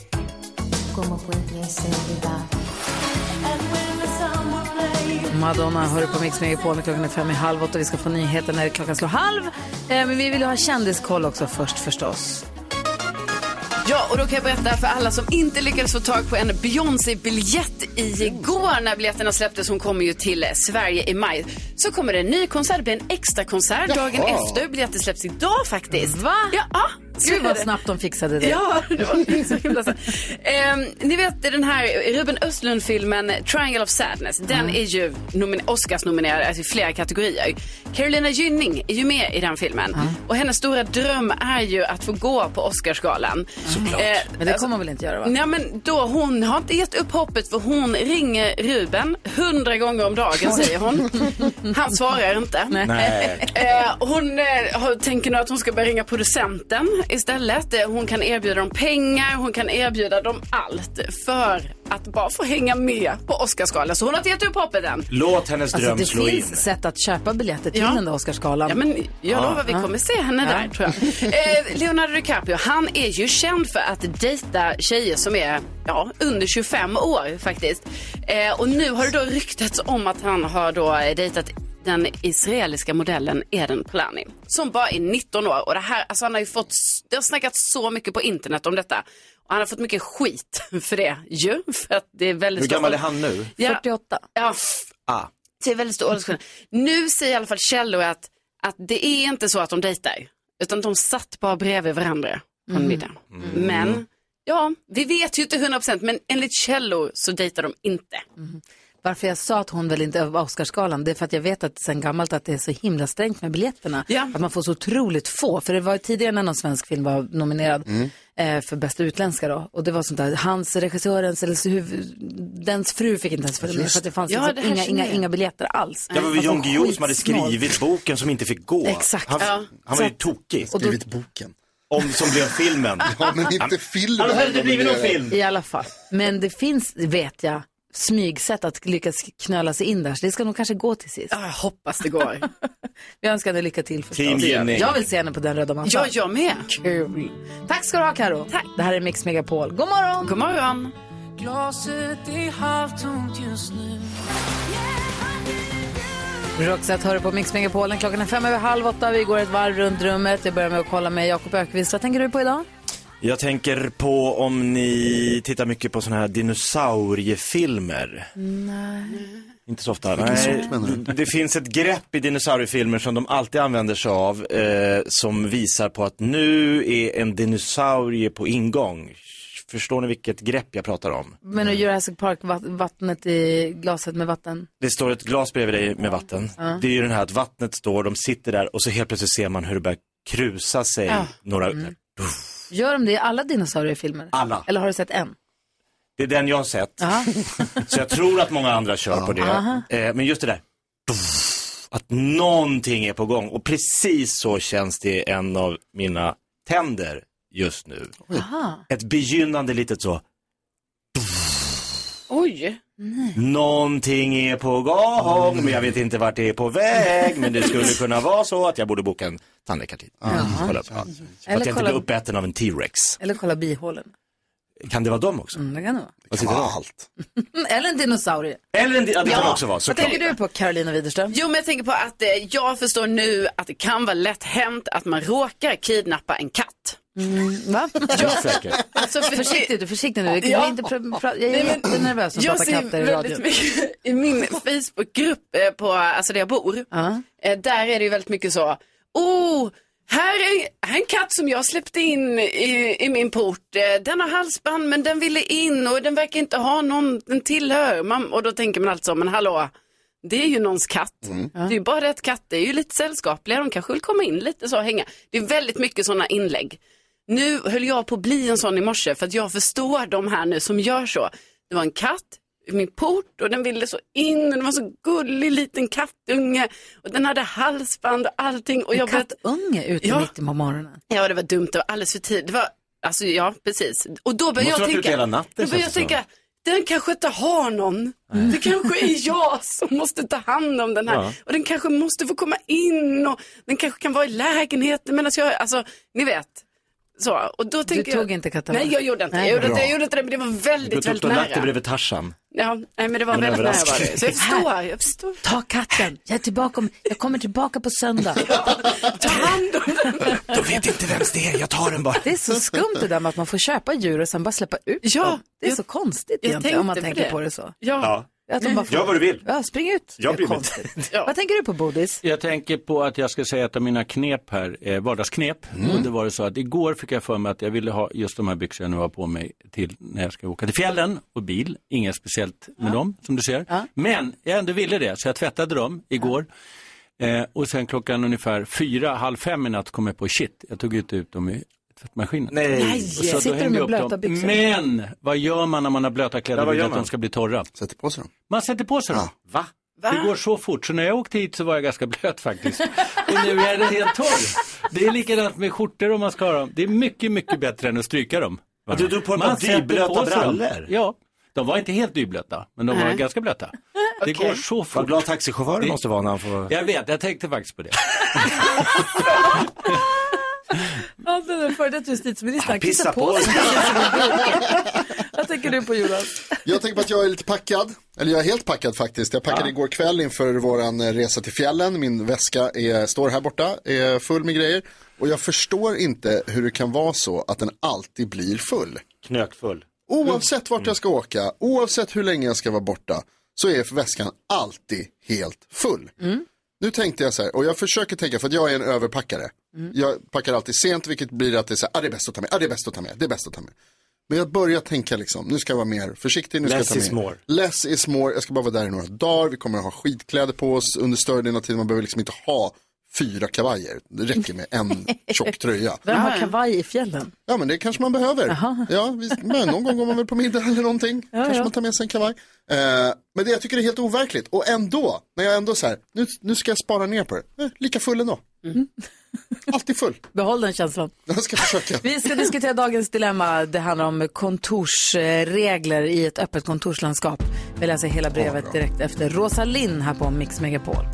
Madonna hör på Mix Megapol, klockan är fem i halv åtta. Vi ska få nyheter när klockan slår halv. Eh, men vi vill ju ha kändiskoll också först förstås. Ja, och då kan jag berätta för alla som inte lyckades få tag på en Beyoncé-biljett igår när biljetterna släpptes. Hon kommer ju till Sverige i maj. Så kommer det en ny konsert, det blir en extra konsert dagen Jaha. efter. Biljetter släpps idag faktiskt. Va? Ja, ja. Gud vad snabbt de fixade det. Ja, det var så himla så. eh, Ni vet den här Ruben Östlund-filmen Triangle of Sadness. Den mm. är ju nomin- Oscars-nominerad alltså i flera kategorier. Carolina Gynning är ju med i den filmen mm. och hennes stora dröm är ju att få gå på Oscarsgalan. Såklart. Eh, men det kommer hon väl inte göra, va? Nej, men då hon har inte gett upp hoppet för hon ringer Ruben hundra gånger om dagen säger hon. Han svarar inte. Nej. eh, Hon eh, tänker nu att hon ska börja ringa producenten. istället. Hon kan erbjuda dem pengar, hon kan erbjuda dem allt för att bara få hänga med på Oscarsgalan. Så hon har inte gett upp hoppet än. Låt hennes dröm alltså, slå in. Det finns sätt att köpa biljetter till Ja. den där Oscarsgalan. Ja, men jag lovar, vi kommer se henne Ja. där, tror jag. Eh, Leonardo DiCaprio, han är ju känd för att dejta tjejer som är ja, under tjugofem år faktiskt. Eh, och nu har det då ryktats om att han har då dejtat den israeliska modellen Eden Polani, som bara är nitton år. Och det här, alltså han har ju fått, det har snackats så mycket på internet om detta. Och han har fått mycket skit för det ju. För att det är väldigt Hur gammal är han nu? Ja, fyrtioåtta. Ja, Ah. det är väldigt stor åldersskillnad. Nu säger i alla fall källor att, att det är inte så att de dejtar. Utan de satt bara bredvid varandra på en middag. Mm. Men, ja, vi vet ju inte hundra procent. Men enligt källor så dejtar de inte. Mm. Varför jag sa att hon väl inte var Oscarsgalan, det är för att jag vet att sen gammalt att det är så himla strängt med biljetterna. Ja. Att man får så otroligt få. För det var tidigare när någon svensk film var nominerad Mm. eh, för bästa utländska då. Och det var sånt där, hans, regissörens, eller så huvud, dens fru fick inte ens följa med. För att det fanns Ja, liksom det här inga, känner inga, jag. inga biljetter alls. Det var väl Alltså, Jan Guillou som hade skitsnålt. skrivit boken som inte fick gå. Exakt. Han, Ja. han Så var ju att- tokig. och då- Skrivit boken. Om som blev filmen. Ja, men inte filmen. Han hade inte blivit någon film. I alla fall. Men det finns, vet jag, smygsätt att lyckas knöla sig in där. Så det ska nog kanske gå till sist. Ja, jag hoppas det går. Vi önskar henne lycka till förstås. Team Jenny. Jag vill se henne på den röda mattan. Ja, jag med. Kul. Tack ska du ha, Karo. Tack. Det här är Mix Megapol. God morgon. God morgon. Glaset är halvtomt just nu. Roxette hör på Mix Megapolen. Klockan är fem över halv åtta. Vi går ett varv runt rummet. Jag börjar med att kolla med Jakob Ökvist. Vad tänker du på idag? Jag tänker på om ni tittar mycket på såna här dinosauriefilmer. Nej. Inte så ofta. Vilken Nej, sort menar du? det finns ett grepp i dinosauriefilmer som de alltid använder sig av. Eh, som visar på att nu är en dinosaurie på ingång. Förstår ni vilket grepp jag pratar om? Men mm. Jurassic Park, vattnet i glaset med vatten. Det står ett glas bredvid dig med vatten. Ja. Det är ju den här att vattnet står, de sitter där och så helt plötsligt ser man hur det börjar krusa sig. Ja. Några... Mm. Gör de det i alla dinosauriefilmer? Alla. Eller har du sett en? Det är den jag har sett. Aha. Så jag tror att många andra kör på det. Aha. Eh, men just det där. Att någonting är på gång. Och precis så känns det i en av mina tänder just nu. Aha. Ett begynnande litet så. Oj. Någonting är på gång, men jag vet inte vart det är på väg. Men det skulle kunna vara så att jag borde boka en tandläkartid. Kolla upp. Så att jag inte kolla- blir uppäten av en T-rex. Eller kolla bihålen. Kan det vara dem också? Mm, det kan det vara. Vad sitter vara de? allt. Eller en dinosaurie. Eller en, ja, det kan Ja. också vara, Vad såklart. tänker du på, Carolina Widerström? Jo, men jag tänker på att eh, jag förstår nu att det kan vara lätt hänt att man råkar kidnappa en katt. Mm, va? Jag är säker. Alltså, för Försiktigt, du försiktigt nu. Jag, Ja. inte pr- pr- jag är Nej, men- jättenervös som Jag pratar ser katter i väldigt radio. mycket i min Facebookgrupp eh, på, alltså där jag bor. Ja. Eh, där är det ju väldigt mycket så. Oh, här är, här är en katt som jag släppte in i, i min port. Eh, den har halsband men den ville in och den verkar inte ha någon den tillhör. Man, och då tänker man alltså, men hallå, det är ju någons katt. Det är ju bara det att katter är ju lite sällskapliga. De kanske vill komma in lite så och hänga. Det är väldigt mycket sådana inlägg. Nu höll jag på att bli en sån i morse för att jag förstår de här nu som gör så. Det var en katt i min port och den ville så in och det var så gullig liten kattunge och den hade halsband och allting. Och En jag började- kattunge ute Ja. mitt i morgonen. Ja, det var dumt. Det var alldeles för tid. Det var, alltså ja, precis. Och då började Måste jag varit ute tänka, hela natten, då började jag känns det tänka, den kanske inte har någon. Det kanske är jag som måste ta hand om den här. Ja. Och den kanske måste få komma in och den kanske kan vara i lägenheten. Men alltså, jag, alltså ni vet. Så, och då tänker tog jag, inte katten, Nej, va? jag gjorde inte. Nej, jag, gjorde bra. inte jag gjorde inte det, men det var väldigt, Du väldigt tog och lagt dig nära. bredvid Tarzan. Ja, nej, men det var En väldigt nära var överraskning. det. Så jag förstår, jag förstår. Ta katten. Jag är tillbaka om, jag kommer tillbaka på söndag. Ta hand om den. De vet inte vems det är, jag tar den bara. Det är så skumt det där med att man får köpa djur och sen bara släppa ut Ja, dem. Det är jag- så konstigt jag egentligen om man tänkte på tänker det. på det så. Ja. Ja. Att de bara får, Gör vad du vill. ja, spring ut. Jag det bryr är mig konstigt. Ja. Vad tänker du på, Bodis? Jag tänker på att jag ska säga ett av mina knep här, eh, vardagsknep. Och det var det så att igår fick jag för mig att jag ville ha just de här byxor jag nu har på mig till när jag ska åka till fjällen och bil. Inget speciellt med dem, som du ser. Ja. Men jag ändå ville det, så jag tvättade dem igår. Eh, och sen klockan ungefär fyra, halv fem i natt kom jag på shit. Jag tog ut, ut dem i tvättmaskinen. Nej. Nej, Och så sitter då du hängde med jag upp blöta dem. byxor? Men vad gör man när man har blöta kläder Ja, vad och vill gör att de man? ska bli torra? Sätter på sig dem. Man sätter på sig dem. Va? Va? Det går så fort, så när jag åkte hit så var jag ganska blöt faktiskt. Och nu är det helt torr. Det är likadant med skjortor om man ska ha dem. Det är mycket, mycket bättre än att stryka dem. Att du tog på Man en sätter dyblöta på sig dem. brallor? Ja, de var inte helt dyblöta, men de var Nej. ganska blöta. Det Okej. går så fort. Vad glad taxichauffören Det- måste vara när han får... Jag vet, jag tänkte faktiskt på det. Alltså den före detta justitieministern Han pissar kissar på på sig. Vad tänker du på, Jonas? Jag tänker på att jag är lite packad, eller jag är helt packad faktiskt. Jag packade Ja. igår kväll inför våran eh, resa till fjällen. Min väska är, står här borta, är full med grejer. Och jag förstår inte hur det kan vara så att den alltid blir full. Knökfull. Oavsett vart jag ska åka, oavsett hur länge jag ska vara borta, så är väskan alltid helt full. Mm. Nu tänkte jag så här, och jag försöker tänka, för att jag är en överpackare. Mm. Jag packar alltid sent, vilket blir att det är så här, ah, det är bäst att ta med, ah, det är bäst att ta med, det är bäst att ta med. Men jag börjar tänka liksom, nu ska jag vara mer försiktig, nu ska Less jag ta med. is more. Less is more, jag ska bara vara där i några dagar, vi kommer att ha skitkläder på oss under större delen av tiden, man behöver liksom inte ha fyra kavajer, det räcker med en tjock tröja. Vem har kavaj i fjällen? Ja, men det kanske man behöver. Jaha. Ja, visst, men någon gång går man väl på middag eller någonting. Ja, kanske ja. man tar med sig en kavaj. Eh, men det jag tycker är helt overkligt. Och ändå, när jag ändå så här, nu, nu ska jag spara ner på det. Eh, lika full ändå. Mm. Alltid full. Behåll den känslan. Jag ska försöka. Vi ska diskutera dagens dilemma. Det handlar om kontorsregler i ett öppet kontorslandskap. Vi läser hela brevet direkt efter Rosa Linn här på Mix Megapol.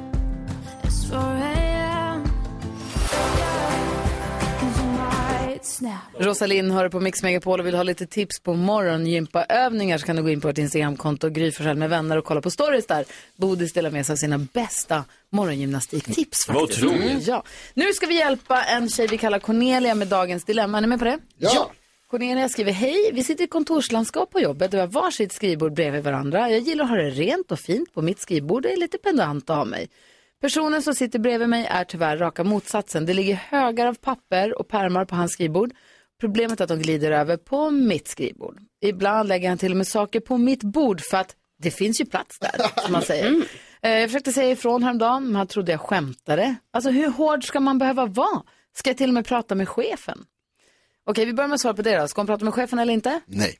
Rosalind hör på Mix Megapol och vill ha lite tips på morgongympaövningar, så kan du gå in på ett Instagramkonto Gry Forssell med vänner och kolla på stories där. Bodis delar med sig av sina bästa morgongymnastiktips faktiskt. Vad otroligt. Mm, ja. Nu ska vi hjälpa en tjej vi kallar Cornelia med dagens dilemma. Är ni med på det? Ja. Cornelia skriver, hej, vi sitter i kontorslandskap på jobbet och vi har varsitt skrivbord bredvid varandra. Jag gillar att ha det rent och fint på mitt skrivbord, det är lite pedant av mig. Personen som sitter bredvid mig är tyvärr raka motsatsen. Det ligger högar av papper och pärmar på hans skrivbord. Problemet är att de glider över på mitt skrivbord. Ibland lägger han till och med saker på mitt bord för att det finns ju plats där, som man säger. Mm. Jag försökte säga ifrån häromdagen, men han trodde jag skämtade. Alltså hur hård ska man behöva vara? Ska jag till och med prata med chefen? Okej, vi börjar med att svara på det då. Ska man prata med chefen eller inte? Nej.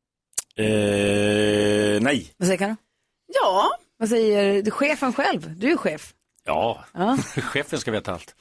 Eh, nej. Vad säger Karo? Ja. Vad säger du, chefen själv? Du är chef. Ja, Ja. chefen ska veta allt.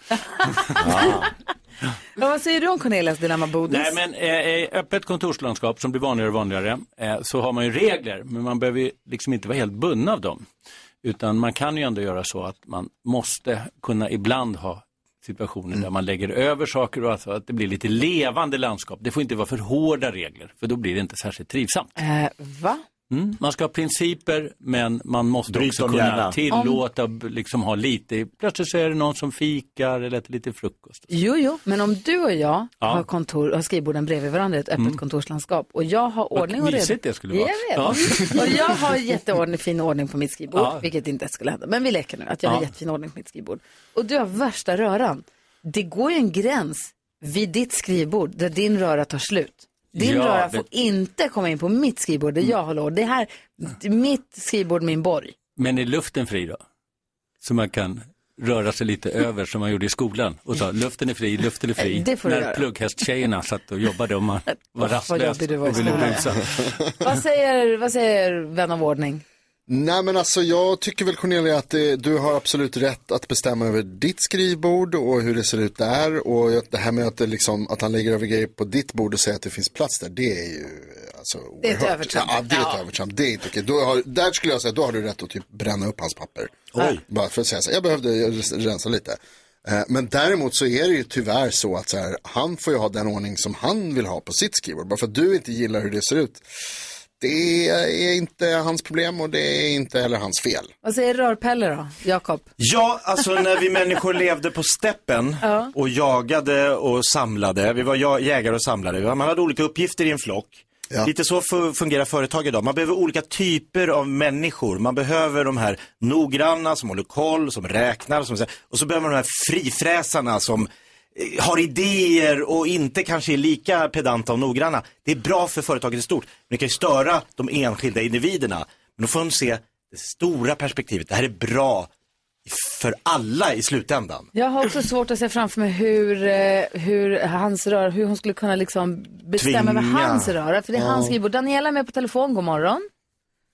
Ja, vad säger du om Cornelias dilemma, Bodis? Nej, men eh, öppet kontorslandskap som blir vanligare och vanligare, eh, så har man ju regler, men man behöver ju liksom inte vara helt bunden av dem. Utan man kan ju ändå göra så att man måste kunna ibland ha situationer mm. där man lägger över saker och alltså att det blir lite levande landskap. Det får inte vara för hårda regler, för då blir det inte särskilt trivsamt. Eh, va? Mm. Man ska ha principer, men man måste Bryt också dem kunna gärna. tillåta, om... liksom ha lite, plötsligt så är det någon som fikar eller äter lite frukost. Jo, jo, men om du och jag Ja. har, kontor, har skrivborden bredvid varandra i ett öppet Mm. kontorslandskap och jag har ordning och Vad reda. mysigt det skulle vara. Jag vet. Och jag har jätteordning, fin ordning på mitt skrivbord, Ja. vilket inte skulle hända. Men vi leker nu att jag Ja. har jättefin ordning på mitt skrivbord. Och du har värsta röran. Det går ju en gräns vid ditt skrivbord där din röra tar slut. Din Ja, röra det- får inte komma in på mitt skrivbord där jag håller. Det här, mitt skrivbord, min borg. Men är luften fri då? Så man kan röra sig lite över som man gjorde i skolan. Och så, luften är fri, luften är fri. Det får du När göra. plugghästtjejerna satt och jobbade och man var rastlös jobbig du var i och ville skolan. busa. Vad säger, vad säger vän av ordning? Nej, men alltså jag tycker väl, Cornelia, att det, du har absolut rätt att bestämma över ditt skrivbord och hur det ser ut där. Och det här med att, det liksom, att han lägger över grejer på ditt bord och säger att det finns plats där, det är ju alltså, Det är ett oerhört. övertramp. Ja, det är ett Ja. övertramp. Det är inte okej. Då har, där skulle jag säga, då har du rätt att typ bränna upp hans papper. Oj. Bara för att säga så här, jag behövde rensa lite. Eh, Men däremot så är det ju tyvärr så att så här, han får ju ha den ordning som han vill ha på sitt skrivbord. Bara för att du inte gillar hur det ser ut. Det är inte hans problem och det är inte heller hans fel. Vad säger rörpelle då, Jakob? Ja, alltså när vi människor levde på steppen Ja. och jagade och samlade, vi var ja- jägare och samlade, man hade olika uppgifter i en flock. Ja. Lite så fu- fungerar företag idag. Man behöver olika typer av människor. Man behöver de här noggranna som håller koll, som räknar. Som, och så behöver man de här frifräsarna som eh, har idéer och inte kanske är lika pedanta och noggranna. Det är bra för företaget i stort. Men det kan ju störa de enskilda individerna. Men då får de se det stora perspektivet. Det här är bra för alla i slutändan. Jag har också svårt att se framför mig hur, eh, hur hans röra, hur hon skulle kunna liksom bestämma Tvinga. över hans röra. För det är Ja. hans skrivbord. Daniela är med på telefon, god morgon.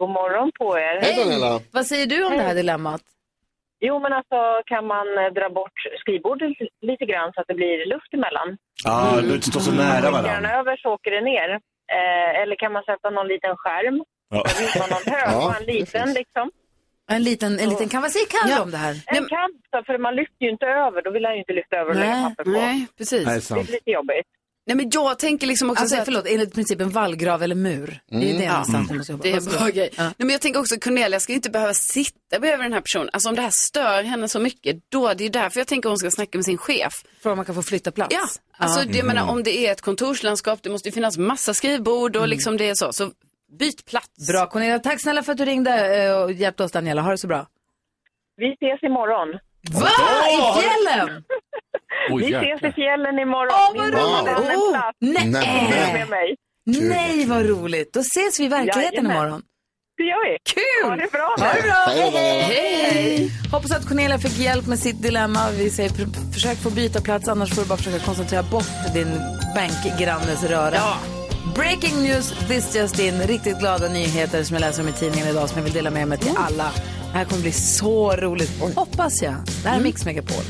God morgon på er. Hej Daniela. Vad säger du om det här dilemmat? Jo, men alltså kan man dra bort skrivbordet lite grann så att det blir luft emellan. Ja, ah, du inte står så nära varandra. Om över så åker det ner. Eh, eller kan man sätta någon liten skärm? Ja. Eller någon hög och en liten liksom. En liten, en liten kan man säga kan ja. om det här? En kant, för man lyfter ju inte över. Då vill jag ju inte lyfta över och lägga papper på. Nej, precis. Nej, det är lite jobbigt. Nej, men jag tänker liksom också alltså, att... förlåt, enligt principen vallgrav eller mur. Mm. Det är det ja. mm. Det är en bra grej. Ja. Nej, men jag tänker också att Cornelia ska inte behöva sitta bredvid den här personen. Alltså om det här stör henne så mycket, då det är därför jag tänker att hon ska snacka med sin chef. För att man kan få flytta plats. Ja, alltså ja. det, jag menar, om det är ett kontorslandskap, det måste ju finnas massa skrivbord och mm. liksom det är så. Så byt plats. Bra Cornelia, tack snälla för att du ringde och hjälpte oss Daniela. Ha det så bra. Vi ses imorgon. Va? I fjällen? Vi ses i fjällen imorgon. Åh, vad roligt! Oh, nej. Nej. Med mig. Nej, vad roligt. Då ses vi i verkligheten Jajamän. imorgon. Det gör vi. Kul! Ha det bra. Ha det bra. Hej, hej. Hej, hej. Hoppas att Cornelia fick hjälp med sitt dilemma. Vi säger pr- försök få byta plats, annars får du bara försöka koncentrera bort din bankgrannes röra. Ja. Breaking news, this just in. Riktigt glada nyheter som jag läser om i tidningen idag som jag vill dela med mig till alla. Det här kommer bli så roligt. Oj. Hoppas jag. Det här är Mix Megapol.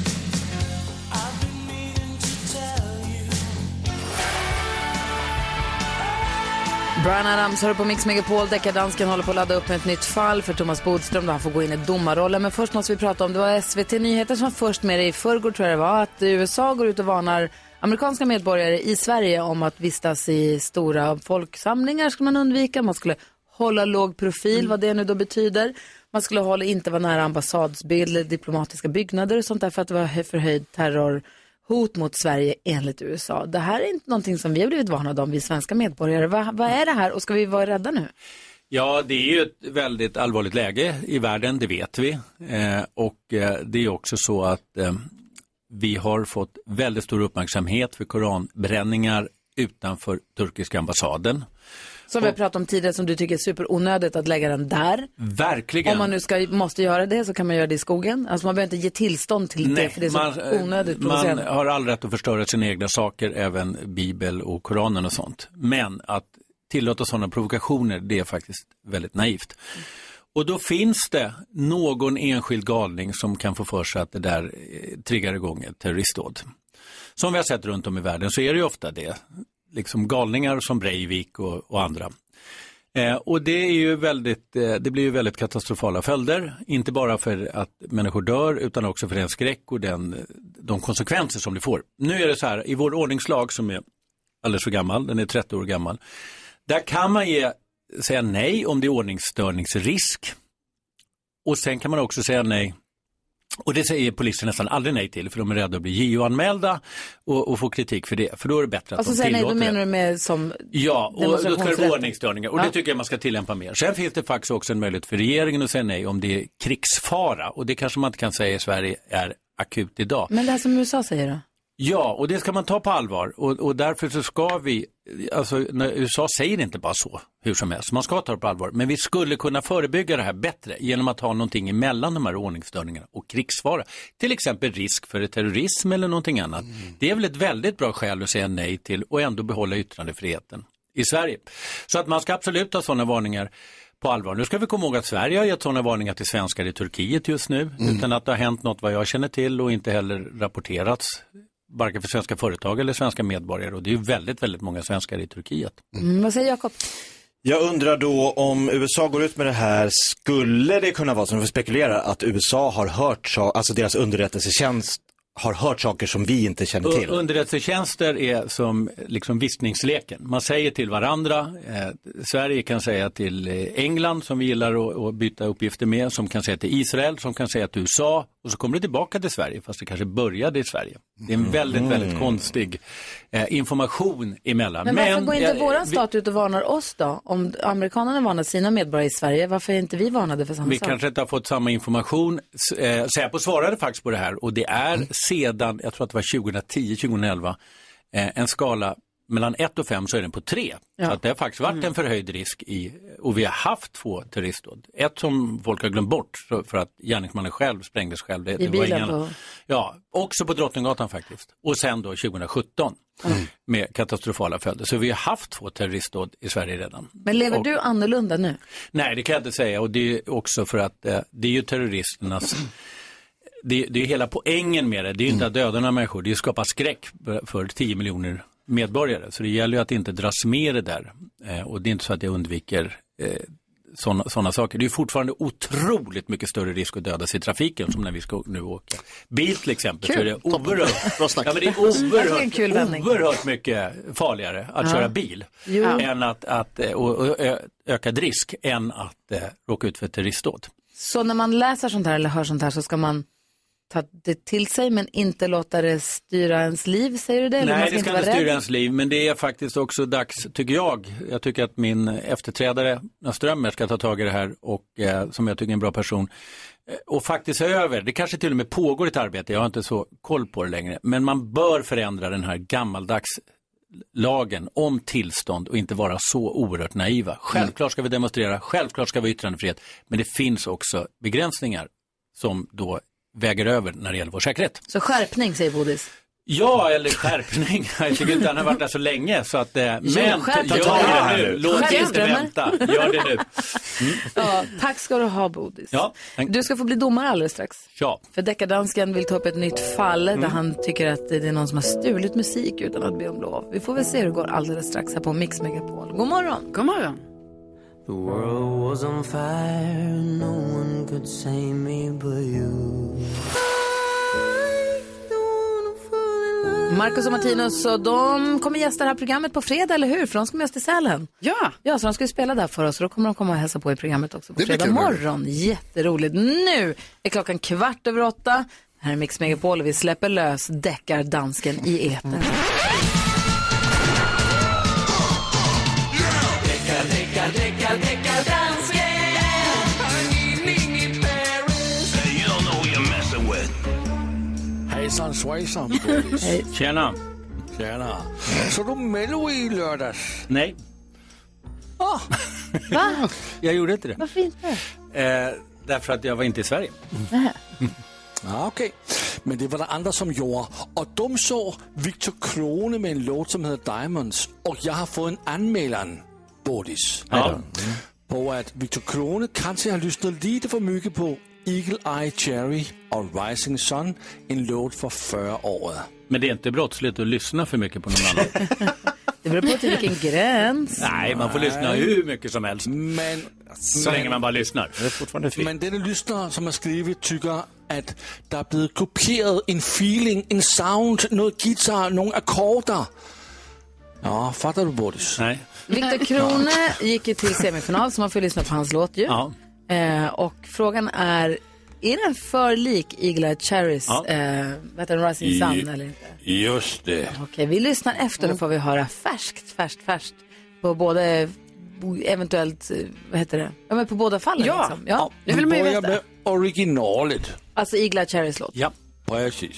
Brian Adams hör på Mix Megapol. Deckardansken håller på att ladda upp med ett nytt fall för Thomas Bodström där han får gå in i domarrollen. Men först måste vi prata om, det var S V T-nyheter som var först med det i förrgår tror jag det var, att U S A går ut och varnar amerikanska medborgare i Sverige om att vistas i stora folksamlingar ska man undvika. Man skulle hålla låg profil, mm. vad det nu då betyder. Man skulle hålla, inte vara nära ambassadsbild, diplomatiska byggnader och sånt där för att det var förhöjd terror. Hot mot Sverige enligt U S A. Det här är inte någonting som vi har blivit varnade om, vi svenska medborgare. Va, vad är det här och ska vi vara rädda nu? Ja, det är ju ett väldigt allvarligt läge i världen, det vet vi. Eh, och eh, det är också så att eh, vi har fått väldigt stor uppmärksamhet för koranbränningar utanför turkiska ambassaden. Som vi har pratat om tidigare, som du tycker är superonödigt att lägga den där. Verkligen. Om man nu ska, måste göra det så kan man göra det i skogen. Alltså man behöver inte ge tillstånd till Nej, det för det är så man, onödigt Man har all rätt att förstöra sina egna saker, även Bibel och Koranen och sånt. Men att tillåta sådana provokationer, det är faktiskt väldigt naivt. Och då finns det någon enskild galning som kan få för sig att det där triggar igång ett terroristdåd. Som vi har sett runt om i världen så är det ju ofta det. Liksom galningar som Breivik och, och andra. Eh, och det är ju väldigt, eh, det blir ju väldigt katastrofala följder. Inte bara för att människor dör utan också för den skräck och den, de konsekvenser som det får. Nu är det så här, i vår ordningslag som är alldeles för gammal, den är trettio år gammal. Där kan man ge, säga nej om det är ordningsstörningsrisk. Och sen kan man också säga nej. Och det säger polisen nästan aldrig nej till för de är rädda att bli J O-anmälda och, och få kritik för det. För då är det bättre att alltså, de tillåter nej, då menar du med som ja, och då ska det vara ordningsstörningar. Och ja. Det tycker jag man ska tillämpa mer. Sen finns det faktiskt också en möjlighet för regeringen att säga nej om det är krigsfara. Och det kanske man inte kan säga i Sverige är akut idag. Men det här som U S A säger då? Ja, och det ska man ta på allvar. Och, och därför så ska vi, alltså när U S A säger inte bara så, hur som helst. Man ska ta det på allvar. Men vi skulle kunna förebygga det här bättre genom att ha någonting emellan de här ordningsstörningarna och krigsfara. Till exempel risk för terrorism eller någonting annat. Mm. Det är väl ett väldigt bra skäl att säga nej till och ändå behålla yttrandefriheten i Sverige. Så att man ska absolut ha sådana varningar på allvar. Nu ska vi komma ihåg att Sverige har gett sådana varningar till svenskar i Turkiet just nu. Mm. Utan att det har hänt något vad jag känner till och inte heller rapporterats. Varken för svenska företag eller svenska medborgare. Och det är ju väldigt, väldigt många svenskar i Turkiet. Mm, vad säger Jakob? Jag undrar då om U S A går ut med det här, skulle det kunna vara som vi spekulerar att U S A har hört, alltså deras underrättelsetjänst har hört saker som vi inte känner till? Underrättelsetjänster är som liksom viskningsleken. Man säger till varandra, eh, Sverige kan säga till England som vi gillar att, att byta uppgifter med, som kan säga till Israel, som kan säga till U S A och så kommer det tillbaka till Sverige fast det kanske började i Sverige. Det är en väldigt, väldigt mm. konstig eh, information emellan. Men varför Men, går inte eh, våran stat ut och varnar oss då? Om amerikanerna varnar sina medborgare i Sverige, varför är inte vi varnade för samma vi sak? Vi kanske inte har fått samma information. Eh, Säpo svarade faktiskt på det här och det är mm. sedan, jag tror att det var tjugohundratio tjugoelva, eh, en skala mellan ett och fem så är den på tre. Ja. Så att det har faktiskt varit mm. en förhöjd risk i, och vi har haft två terroristdåd. Ett som folk har glömt bort för att gärningsmannen själv sprängdes själv. Det, I det bilen var ingen, på... Ja, också på Drottninggatan faktiskt. Och sen då tjugohundrasjutton. mm. med katastrofala följder. Så vi har haft två terroristdåd i Sverige redan. Men lever och, du annorlunda nu? Nej, det kan jag inte säga, och det är också för att eh, det är ju terroristernas det, det är hela poängen med det. Det är ju inte att döda några människor, det är att skapa skräck för tio miljoner medborgare. Så det gäller ju att inte dras med det där. Eh, och det är inte så att jag undviker eh, sådana såna saker. Det är fortfarande otroligt mycket större risk att dödas i trafiken som när vi ska nu åka bil till exempel. Kul. Så är det oerhört, ja, men det är oerhört, kul oerhört mycket farligare att ja. köra bil jo. än att, att och, och ökad risk än att eh, råka ut för ett terroristdåd. Så när man läser sånt här eller hör sånt här så ska man ta det till sig men inte låta det styra ens liv, säger du det? Eller Nej, man ska det ska inte inte vara styra rädd? ens liv, men det är faktiskt också dags, tycker jag. Jag tycker att min efterträdare, Strömmer, ska ta tag i det här och eh, som jag tycker är en bra person. Eh, och faktiskt se över, det kanske till och med pågår ett arbete, jag har inte så koll på det längre, men man bör förändra den här gammaldags lagen om tillstånd och inte vara så oerhört naiva. Självklart ska vi demonstrera, självklart ska vi ha yttrandefrihet, men det finns också begränsningar som då väger över när det gäller vår säkerhet. Så skärpning, säger Bodis. Ja, eller skärpning. Jag tycker inte han har varit där så länge. Så att, eh, Jo, men skärp, gör ta det det nu. Låt Skärp, inte drömmar. vänta. Gör det nu. Mm. Ja, tack ska du ha, Bodis. Ja, du ska få bli domare alldeles strax. Ja. För Deckardansken vill ta upp ett nytt fall Mm. där han tycker att det är någon som har stulit musik utan att be om lov. Vi får väl se hur det går alldeles strax här på Mix Megapol. God morgon. God morgon. The world was on fire, no one could save me but you. Marcus och Martinus, och de kommer gästa det här programmet på fredag, eller hur? För de ska med oss till Sälen. Ja. Ja, så de ska ju spela där för oss, och då kommer de komma och hälsa på i programmet också på Det blir fredag kul. morgon. Jätteroligt. Nu är klockan kvart över åtta. Här är Mix Megapol och vi släpper lös Deckardansken i etern. Hejsan svejsan, Bodis. Hej. Tjena. Tjena. Så du Mello i lördags? Nej. Ah. Va? Jag gjorde inte det. Varför inte? Eh, därför att jag var inte i Sverige. Nej. Ja, okej. Men det var det andra som gjorde. Och de såg Victor Krone med en låt som heter Diamonds. Och jag har fått en anmälan, Bodis. Ja. På att Victor Krone kanske har lyssnat lite för mycket på Eagle Eye Cherry och Rising Sun, en låt för förra året. Men det är inte brottsligt att lyssna för mycket på någon annan. Det beror på till vilken gräns. Nej, man får lyssna hur mycket som helst. Men, så länge man bara lyssnar. Det är fortfarande fritt. men denna lyssnare som har skrivit tycker att det har blivit kopierat en feeling, en sound, något gitarr, några ackorder. Ja, fattar du, Bodis? Nej. Victor Krone gick ju till semifinal, så man får lyssna på hans låt ju. Ja. Eh, och frågan är, är den för lik Eagle Eye Cherries, Ja. eh, vad heter den, Rising Sun eller inte? Just det. Okej, vi lyssnar efter, då får vi höra färskt, färskt, färskt på både, eventuellt, eh, vad heter det? Ja, men på båda fallen. Ja. Liksom. Ja. Det vill man ju Börja veta. med originalet. Alltså Eagle Eye Cherries låt. Ja. Precis.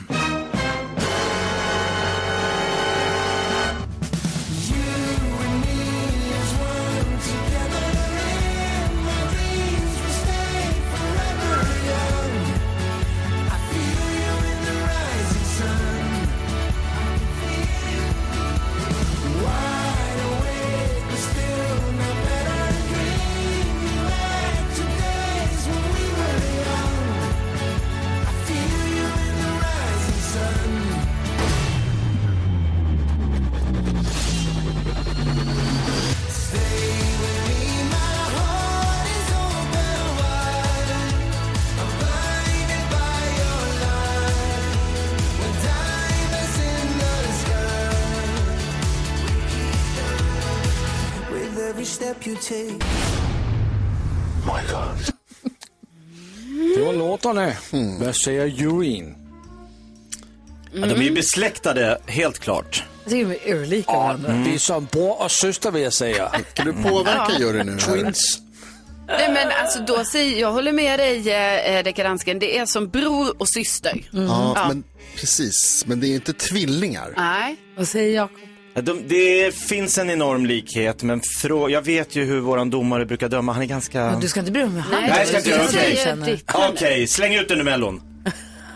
Det var låtarna. Mm. Vad säger juryn? Ja, de är ju besläktade, helt klart. Jag tycker de är urlika Ja, varandra. det är som bror och syster, vill jag säga. Kan du påverka Ja. juryn nu? Twins. Nej, men alltså då säger jag håller med dig, eh, Deckardansken. Det är som bror och syster. Ja, Ja. men precis. Men det är inte tvillingar. Nej. Vad säger Jakob? Ja, De, det finns en enorm likhet, men frå, jag vet ju hur våran domare brukar döma. Han är ganska... Ja, du ska inte bry dig om hur han Nej, Nej, jag ska inte göra jag det. säger ditt. Okej, släng ut den ur Mellon.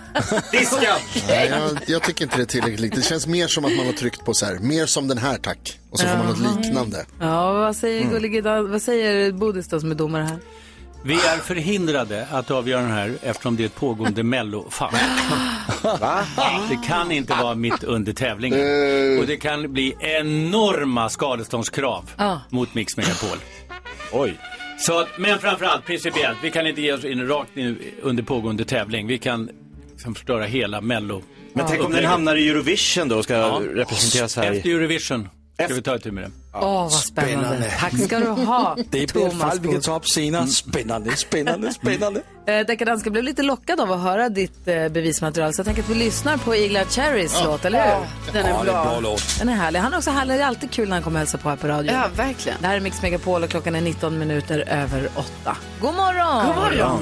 Diskad! Nej, jag, jag tycker inte det är tillräckligt. Det känns mer som att man har tryckt på så här, mer som den här tack. Och så får man något liknande. Ja, vad säger Mm. Gullige Dan- vad säger Bodis då som är domare här? Vi är förhindrade att avgöra den här eftersom det är ett pågående mellofall. Va? Det kan inte vara mitt under tävlingen. Och det kan bli enorma skadeståndskrav Ja. mot Mix Megapol. Oj. Så, men framförallt principiellt, vi kan inte ge oss in rakt in under pågående tävling. Vi kan liksom förstöra hela mello. Men tänk om den hamnar i Eurovision då och ska Ja. representeras här. Efter Eurovision ska vi ta ett tur med det. Åh, vad spännande. Spännande. Tack ska du ha, Det blir ett Thomas fall vi kan Bodström. ta upp senare. Spännande, spännande, spännande. Eh, Deckardanska blev lite lockad av att höra ditt eh, bevismaterial, så jag tänker att vi lyssnar på Igla Cherries Ja. låt, eller hur? Ja, den är Ja, det är bra. bra låt. Den är härlig. Han är också härlig. Det är alltid kul när han kommer hälsa på här på radio. Ja, verkligen. Det här är Mix Megapol och klockan är nitton minuter över åtta. God morgon! God morgon.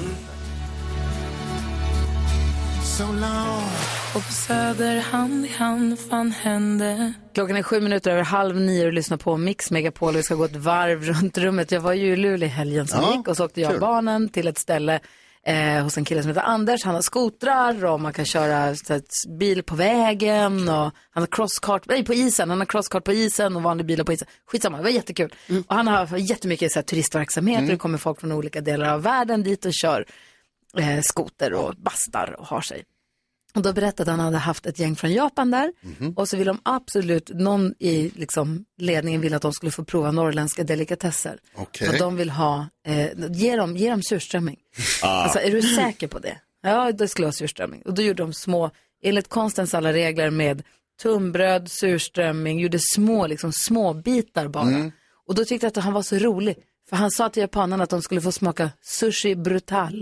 Och på Söder hand i hand fan hände. Klockan är sju minuter över halv nio och lyssnar på Mix Megapol. Vi ska gå ett varv runt rummet. Jag var ju i Luleå i helgen som Ja, gick och så åkte jag och kul. barnen till ett ställe eh, hos en kille som heter Anders. Han har skotrar och man kan köra så här, bil på vägen och han har crosskart, nej på isen, han har crosskart på isen och vanlig bilar på isen. Skitsamma, det var jättekul. Och han har jättemycket så här, turistverksamhet och det kommer folk från olika delar av världen dit och kör eh, skoter och bastar och har sig. Och då berättade han att han hade haft ett gäng från Japan där. Mhm. Och så vill de absolut, någon i liksom, ledningen vill att de skulle få prova norrländska delikatesser. Okej. Och de vill ha, eh, ge, dem, ge dem surströmming. Ah. Alltså, är du säker på det? Ja, det skulle ha surströmming. Och då gjorde de små, enligt konstens alla regler med tunnbröd, surströmming, gjorde små, liksom, små bitar bara. Mm. Och då tyckte jag att han var så rolig. För han sa till japanerna att de skulle få smaka sushi brutal.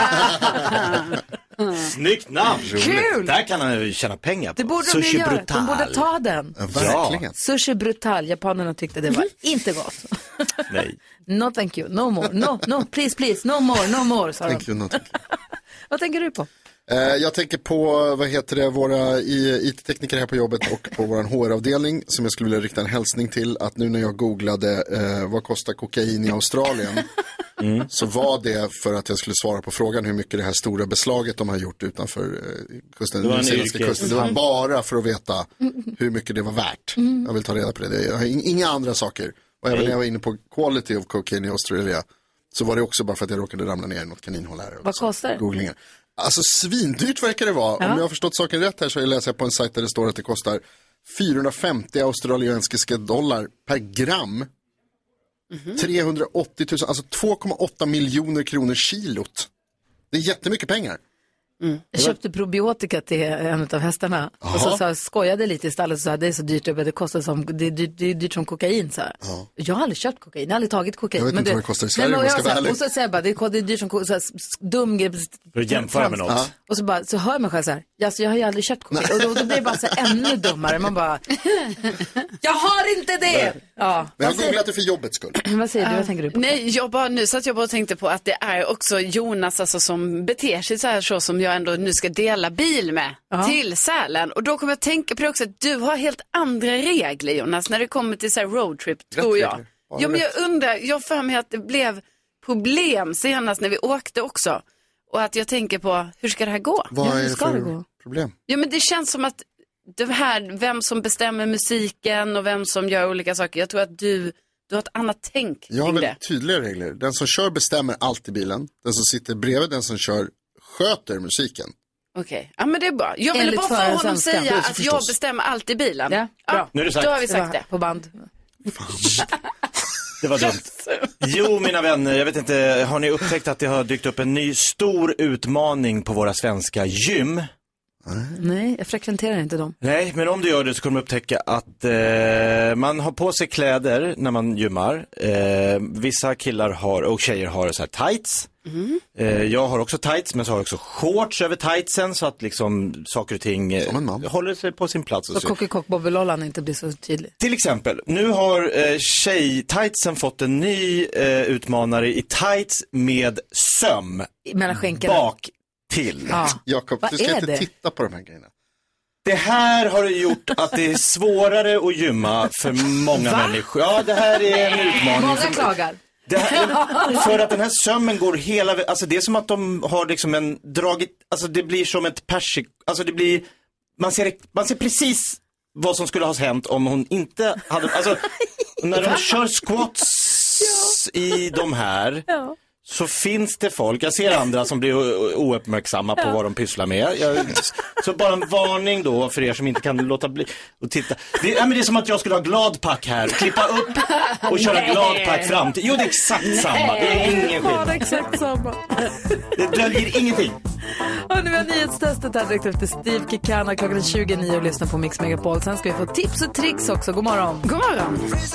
Snyggt namn. Kul! Där kan han ju tjäna pengar på. Det borde de Sushi ju göra. brutal. De borde ta den. Ja, verkligen. Sushi brutal. Japanerna tyckte det var inte gott. Nej. No thank you. No more. No, no, please, please. No more, no more, sa de. Thank you, no, thank you. Vad tänker du på? Eh, jag tänker på, vad heter det, våra I T-tekniker här på jobbet och på vår H R-avdelning som jag skulle vilja rikta en hälsning till, att nu när jag googlade eh, vad kostar kokain i Australien mm. så var det för att jag skulle svara på frågan hur mycket det här stora beslaget de har gjort utanför eh, kusten, Det var en nyzeeländska yrkes- kusten. Det var bara för att veta hur mycket det var värt. Mm. Jag vill ta reda på det. Jag har in- inga andra saker. Och även Nej. när jag var inne på quality of cocaine i Australia så var det också bara för att jag råkade ramla ner i något kaninhål här. Vad kostar det? Googlingen. Alltså svindyrt verkar det vara. Ja. Om jag har förstått saken rätt här så läser jag på en sajt där det står att det kostar fyrahundrafemtio australiensiska dollar per gram. Mhm. trehundraåttio tusen, alltså två komma åtta miljoner kronor kilot. Det är jättemycket pengar. Jag köpte probiotika till en av hästarna. Jaha. Och så, så skojade lite i stallet och sa det är så dyrt, det kostar som, det är dyrt, det är dyrt som kokain. Så här. Ja. Jag har aldrig köpt kokain, jag har aldrig tagit kokain. Jag vet men inte vad det kostar i Sverige, Nej, men om jag jag ska vara så här- ärlig. Och så säger jag bara, det är, det är dyrt som kokain, så här, dum grej. För att jämföra med något. Ja. Och så, bara, så hör man själv så här, ja, så jag har ju aldrig köpt kokain. Och då, då blir det bara så här, ännu dummare. Man bara, jag har inte det! Ja. Men jag Vad har googlat det för jobbets skull. säger, vad säger du, vad tänker du på? Nej, jag bara, nu satt jag bara och tänkte på att det är också Jonas alltså, som beter sig så här så som jag ändå nu ska dela bil med Ja. till Sälen. Och då kommer jag att tänka på det också att du har helt andra regler Jonas när det kommer till så här roadtrip tror jag. regler. Ja, Ja, men rätt. jag undrar, jag för mig att det blev problem senast när vi åkte också. Och att jag tänker på, hur ska det här gå? Vad Ja, hur är det ska för det gå? problem? Ja, men det känns som att det här, vem som bestämmer musiken och vem som gör olika saker. Jag tror att du, du har ett annat tänk Jag har kring det. väldigt tydliga regler. Den som kör bestämmer allt i bilen. Den som sitter bredvid den som kör sköter musiken. Okej, ja men det är bra. Jag ville Enligt bara få förarens honom önskan. säga Det är att förstås. jag bestämmer allt i bilen. Ja, bra. Nu är det sagt. Då har vi Det var sagt det. på band. Det var dumt. Jo, mina vänner, jag vet inte, har ni upptäckt att det har dykt upp en ny stor utmaning på våra svenska gym? Nej, jag frekventerar inte dem. Nej, men om du gör det så kommer du upptäcka att eh, man har på sig kläder när man gymmar. Eh, vissa killar har, och tjejer har så här tights. Mm. Eh, jag har också tights, men så har jag också shorts över tightsen så att liksom saker och ting eh, håller sig på sin plats. Och Så så. Kockikock Bobbylollan inte blir så tydlig. Till exempel, nu har eh, tjej-tightsen fått en ny eh, utmanare i tights med söm Mellan skänkorna. bak till. Ja. Jakob, Vad du ska är inte det? titta på de här grejerna. Det här har gjort att det är svårare att gymma för många Va? människor. Ja, det här är en utmaning. Många som- klagar. Det här, för att den här sömmen går hela, alltså det är som att de har liksom en dragit, alltså det blir som ett persik, alltså det blir, man ser, man ser precis vad som skulle ha hänt om hon inte hade, alltså när de kör squats i de här, ja. Så finns det folk, jag ser andra som blir ouppmärksamma på ja. Vad de pysslar med. Jag, så bara en varning då för er som inte kan låta bli och titta. Det, ja, men det är som att jag skulle ha gladpack här, klippa upp och köra gladpack fram till. Jo, det är exakt Nej. Samma, det är ingen skillnad. Ja, det är exakt samma. Det döljer ingenting. Och nu är nyhetstestet här direkt efter Steve Kikana klockan är tjugo nio och lyssna på Mix Megapol. Sen ska vi få tips och tricks också. God morgon. God morgon.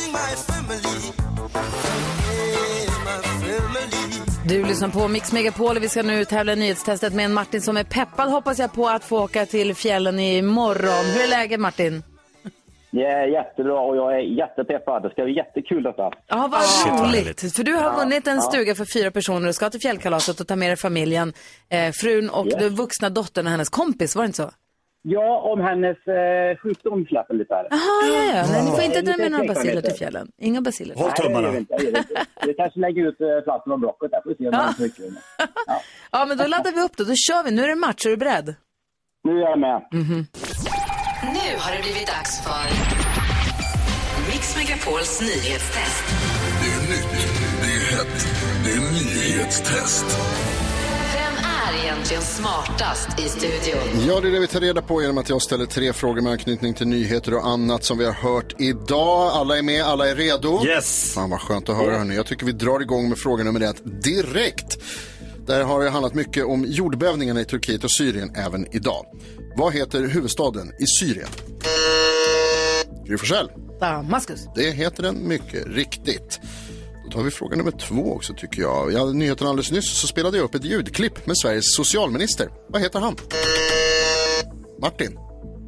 Du lyssnar på Mix Megapol och vi ska nu tävla i nyhetstestet med en Martin som är peppad, hoppas jag, på att få åka till fjällen imorgon. Hur är läget, Martin? Det är jättebra och jag är jättepeppad. Det ska bli jättekul detta. Ja, vad ja. roligt. För du har ja. vunnit en ja. stuga för fyra personer och ska till fjällkalaset och ta med dig familjen, eh, frun och yes. den vuxna dottern och hennes kompis, var det inte så? Ja, om hennes eh, sjukdom släpper lite här. Jaha, ja, ja. Nej, ni får inte dra med några basiller till fjällen. Inga basiller. Håll tummarna. Nej, jag vet inte, jag vet inte. Vi kanske lägger ut eh, platsen och blocket där. Får se om ja. det är ja. ja, men då laddar vi upp det. Då kör vi. Nu är det match. Är du beredd? Nu är jag med. Mm-hmm. Nu har det blivit dags för Mix Megapols nyhetstest. Det är nytt, det är hett, det är nyhetstest. Egentligen smartast i studion. Ja, det är det vi tar reda på genom att jag ställer tre frågor med anknytning till nyheter och annat som vi har hört idag. Alla är med, alla är redo. Yes. Fan vad skönt att höra yeah. hörni. Jag tycker vi drar igång med fråga nummer ett direkt. Där har det handlat mycket om jordbävningarna i Turkiet och Syrien även idag. Vad heter huvudstaden i Syrien? Gry Forssell. Damaskus. Det heter den mycket riktigt. Då tar vi fråga nummer två också tycker jag. Jag hade nyheten alldeles nyss så spelade jag upp ett ljudklipp med Sveriges socialminister. Vad heter han? Martin.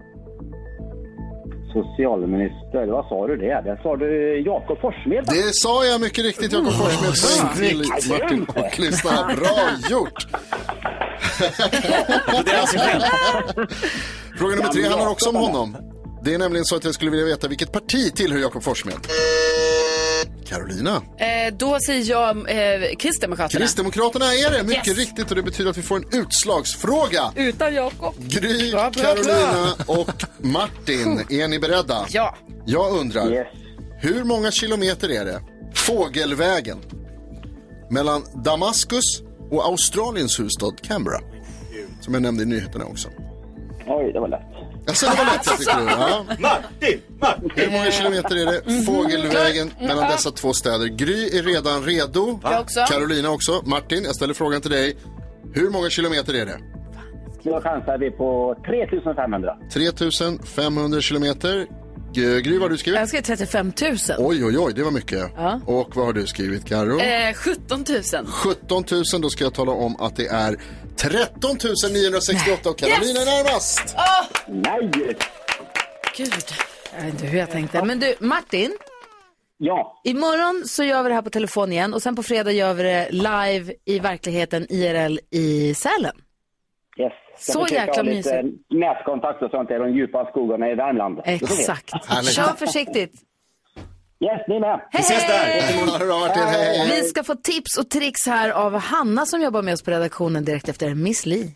Socialminister, vad sa du det? Det sa du Jakob Forssmed. Det sa jag mycket riktigt, Jakob Forssmed. Till Martin och lyssna. Bra gjort. Det är alltså själv. Fråga nummer tre handlar också om honom. Det är nämligen så att jag skulle vilja veta vilket parti tillhör Jakob Forssmed. Carolina. Eh, då säger jag eh, Kristdemokraterna. Kristdemokraterna är det, mycket yes. riktigt. Och det betyder att vi får en utslagsfråga. Utan Jakob. Gry, bra, bra, Carolina bra. Och Martin. Är ni beredda? Ja. Jag undrar, yes. hur många kilometer är det fågelvägen mellan Damaskus och Australiens huvudstad Canberra? Som jag nämnde i nyheterna också. Oj, det var lätt. Jag ser det var lätt, jag tycker du. Ja. Martin, Martin. Hur många kilometer är det fågelvägen mellan dessa två städer? Gry är redan redo. Jag också. Carolina också. Martin, jag ställer frågan till dig. Hur många kilometer är det? Då chansar vi på tre tusen femhundra. tre tusen femhundra kilometer. Gry, vad har du skrivit? Jag skrev trettiofem tusen. Oj, oj, oj, det var mycket. Ja. Och vad har du skrivit, Karo? Eh, sjutton tusen. sjutton tusen, då ska jag tala om att det är tretton tusen niohundrasextioåtta och Carolina yes. är närmast. Oh. Nej! Gud. Jag vet inte hur jag tänkte. Men du, Martin. Ja. Imorgon så gör vi det här på telefon igen. Och sen på fredag gör vi det live i verkligheten I R L i Sälen. Yes. Så jäkla mysigt. Nätkontakt och sånt i de djupa skogarna i Värmland. Exakt. Kör försiktigt. Yes, ni är med. Vi ses där. Hej, hej. Vi ska få tips och tricks här av Hanna som jobbar med oss på redaktionen direkt efter Miss Li.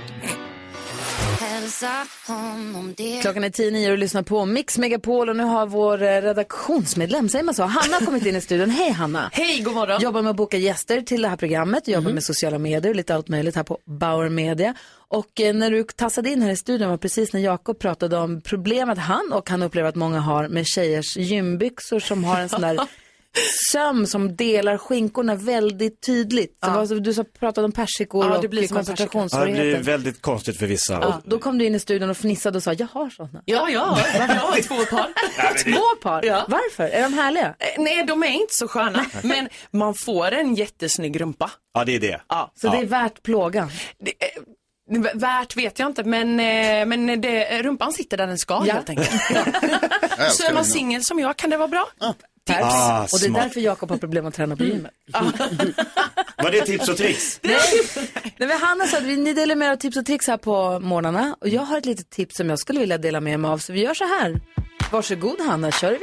Klockan är tio nio och lyssnar på Mix Megapol och nu har vår redaktionsmedlem, säger man så, Hanna kommit in i studion. Hej Hanna. Hej, god morgon. Jobbar med att boka gäster till det här programmet, jobbar mm. med sociala medier och lite allt möjligt här på Bauer Media. Och eh, när du tassade in här i studion var precis när Jakob pratade om problemet han och han upplever att många har med tjejers gymbyxor som har en sån där söm som delar skinkorna väldigt tydligt. Så ja. var, du så pratade om persikor ja, och koncentrationssvårigheter. Ja, det blir väldigt konstigt för vissa. Ja, då kom du in i studion och fnissade och sa, jag har sådana. Ja, ja, jag har två par. Två par? Ja. Varför? Är de härliga? Nej, de är inte så sköna. Men man får en jättesnygg rumpa. Ja, det är det. Ja. Så ja. det är värt plågan? Det är... Värt vet jag inte, men, men det, rumpan sitter där den ska ja. helt enkelt. Ja. Så är man singel som jag kan det vara bra. Ah, tips. Ah, och det är därför Jakob har problem att träna på gymmet. Mm. Var det tips och tricks? Nej, Nej men Hanna sa att ni delar med er av tips och tricks här på morgnarna. Och jag har ett litet tips som jag skulle vilja dela med mig av. Så vi gör så här. Varsågod Hanna, kör i vind.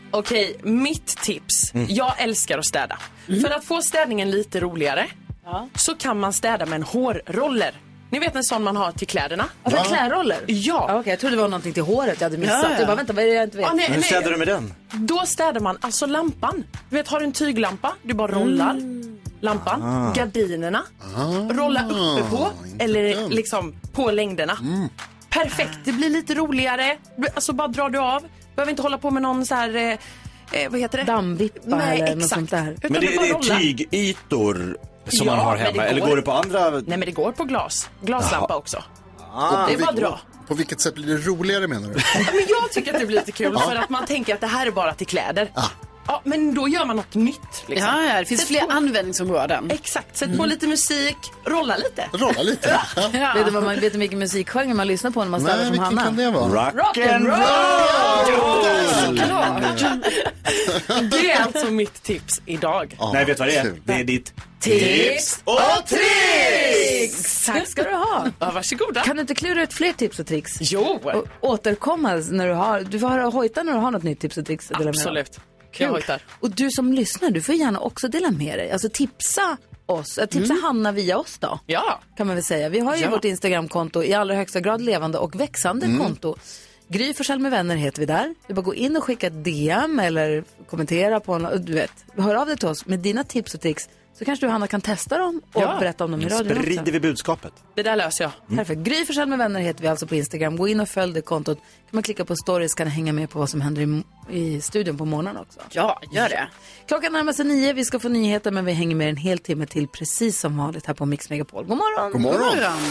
Okej, mitt tips. Mm. Jag älskar att städa. För att få städningen lite roligare så kan man städa med en hårroller. Ni vet en sån man har till kläderna. Alltså ja. Klärroller? Ja. ja okay, jag trodde det var någonting till håret jag hade missat. Ja, ja. Jag bara, vänta, vad är det jag inte vet? Ja, nej, Hur nej. städar du med den? Då städar man alltså lampan. Du vet, har du en tyglampa, du bara rollar mm. lampan, ah. gardinerna, ah. rolla uppe på eller liksom på längderna. Mm. Perfekt, det blir lite roligare. Alltså bara drar du av. Behöver inte hålla på med någon så här... Eh, vad heter det? Dammvippa Nej, eller exakt. något sånt där. Men det, det är tygytor som ja, man har hemma. Går... Eller går det på andra? Nej, men det går på glas. Glaslampa Aha. också. Ah. Det är bara dra. På vilket sätt blir det roligare menar du? Men jag tycker att det blir lite kul för att man tänker att det här är bara till kläder. Ah. Ja, men då gör man något nytt. Liksom. Ja, ja, det finns sätt fler på... användningsområden. Exakt, sätt mm. på lite musik, rolla lite. Rolla lite. Ja. Ja. Vet du vad man vet vilken musikgenre man lyssnar på när man ställer som Hanna? Nej, vilken kan det vara? Rock, Rock and roll! Ja, det är alltså mitt tips idag. Ah, Nej, vet vad det är? Det är ditt tips och tricks! Tack ska du ha. Ja, varsågoda. Kan du inte klura ut fler tips och tricks? Jo. Och återkomma när du har... Du får höra hojta när du har något nytt tips och tricks. Absolut. Kul. Och du som lyssnar, du får gärna också dela med dig. Alltså tipsa oss. Tipsa mm. Hanna via oss då. Ja. Kan man väl säga. Vi har ju ja. vårt Instagramkonto i allra högsta grad levande och växande mm. konto. Gry Forssell med vänner heter vi där. Du bara gå in och skicka ett D M eller kommentera på en, du vet. Hör av dig till oss med dina tips och tricks. Så kanske du, Hanna, kan testa dem och ja. berätta om dem i radion också. Sprider vi budskapet. Det där löser jag. Mm. Perfekt. Gry Forssell med vänner heter vi alltså på Instagram. Gå in och följ det kontot. Kan man klicka på stories kan hänga med på vad som händer i, i studion på morgonen också. Ja, gör det. Klockan närmar sig nio. Vi ska få nyheter men vi hänger med en hel timme till precis som vanligt här på Mix Megapol. God morgon! God morgon! God morgon.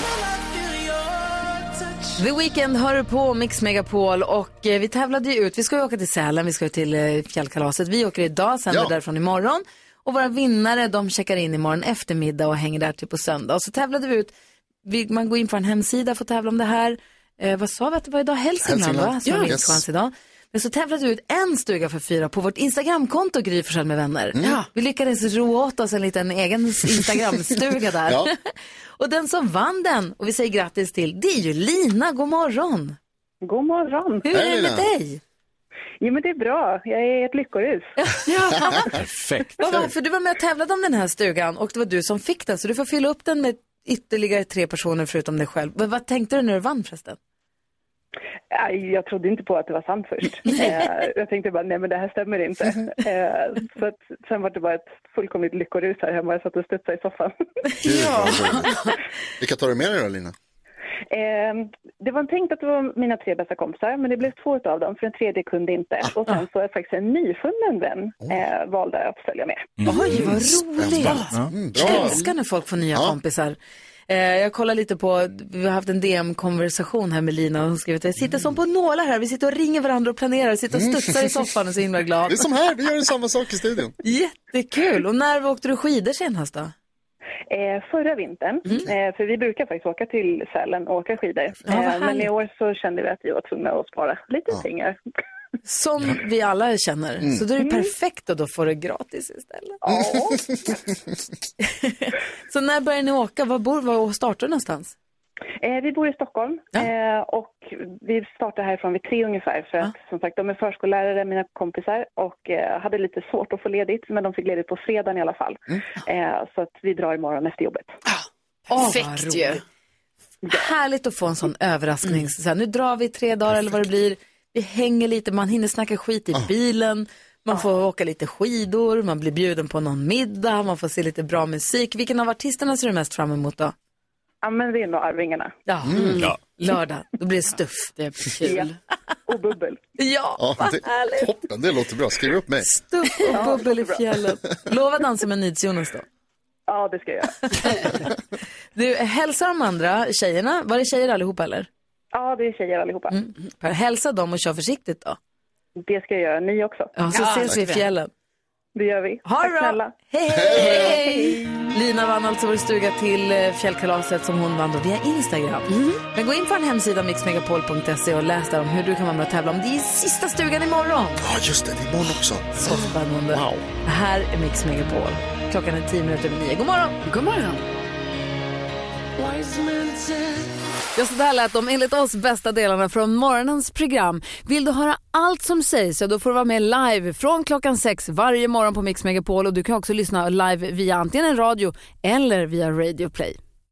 The Weeknd hör på Mix Megapol och eh, vi tävlade ju ut. Vi ska ju åka till Sälen, vi ska ju till eh, fjällkalaset. Vi åker idag, sänder ja. därifrån imorgon. Och våra vinnare, de checkar in imorgon eftermiddag och hänger där till på söndag. Och så tävlade vi ut, vi, man går in på en hemsida för att tävla om det här. Eh, vad sa vi att det var idag? Hälsingland, Hälsingland. va? Så ja, yes. chans idag. Men så tävlade vi ut en stuga för fyra på vårt Instagramkonto Gry Forssell med vänner. Mm. Ja. Vi lyckades ro åt oss en liten egen Instagramstuga där. Ja. Och den som vann den, och vi säger grattis till, det är ju Lina. God morgon! God morgon! Hur är det med dig? Jo, men det är bra. Jag är i ett lyckorus. Ja. Perfekt. Ja, för du var med och tävlade om den här stugan och det var du som fick den. Så du får fylla upp den med ytterligare tre personer förutom dig själv. Men vad tänkte du när du vann förresten? Jag trodde inte på att det var sant först. Jag tänkte bara, nej men det här stämmer inte. Så att, sen var det bara ett fullkomligt lyckorus här hemma. Jag satt och studsade i soffan. Ja. Vilka tar du med dig då, Lina? Det var tänkt att det var mina tre bästa kompisar, men det blev två av dem, för den tredje kunde inte. Och sen så är faktiskt en nyfunnen vän eh, valde att följa med. Mm. Oj, vad roligt! Mm, jag älskar när folk får nya ja. kompisar. Eh, jag kollar lite på, vi har haft en D M-konversation här med Lina och hon skrivit, jag sitter som på nålar här, vi sitter och ringer varandra och planerar, sitter och studsar i soffan och så himla glad. Det är som här, vi gör samma sak i studion. Jättekul! Och när åkte du skidor senast då? Eh, förra vintern, mm. eh, för vi brukar faktiskt åka till Sälen och åka skidor. Ja, eh, men i år så kände vi att vi var tvungna att spara lite ja. pengar. Som vi alla känner. Mm. Så då är det perfekt och då får du gratis istället. Ja. Så när börjar ni åka? Var bor var och startar du någonstans? Eh, vi bor i Stockholm ja. eh, och vi startar härifrån vid tre ungefär för ja. att som sagt de är förskollärare, mina kompisar, och eh, hade lite svårt att få ledigt, men de fick ledigt på fredagen i alla fall. Mm. Eh, så att vi drar imorgon efter jobbet. Oh, perfekt ju! Ja. Härligt att få en sån överraskning. Mm. Så här, nu drar vi tre dagar perfekt. Eller vad det blir. Vi hänger lite, man hinner snacka skit i oh. bilen. Man oh. får åka lite skidor, man blir bjuden på någon middag, man får se lite bra musik. Vilken av artisterna ser du mest fram emot då? Ja, men det är nog Arvingarna. Ja, mm. ja. Lördag, då blir det stuff. Det är kul. Ja. Och bubbel. Ja, ja vad det, härligt. Toppen, det låter bra. Skriv upp mig. Stuff och ja, bubbel i fjällen. Lova dansa med NyhetsJonas då. Ja, det ska jag göra. Du, hälsa de andra tjejerna. Var det tjejer allihopa eller? Ja, det är tjejer allihopa. Mm. Hälsa dem och kör försiktigt då. Det ska jag göra, ni också. Ja, så ja, ses vi i fjällen. Det gör vi. Ha det bra. Hej, hej! Lina vann alltså vår stuga till fjällkalaset som hon vann då via Instagram. Mm. Men gå in på en hemsida mix megapol punkt se och läs där om hur du kan vara med och tävla om det är sista stugan imorgon. Ja, just det. Det är imorgon också. Så spännande. Wow. Det här är Mix Megapol. Klockan är tio minuter över nio. God morgon. God morgon. Ja, så där lät de enligt oss bästa delarna från morgonens program. Vill du höra allt som sägs så då får du vara med live från klockan sex varje morgon på Mix Megapol. Och du kan också lyssna live via antingen en radio eller via Radio Play.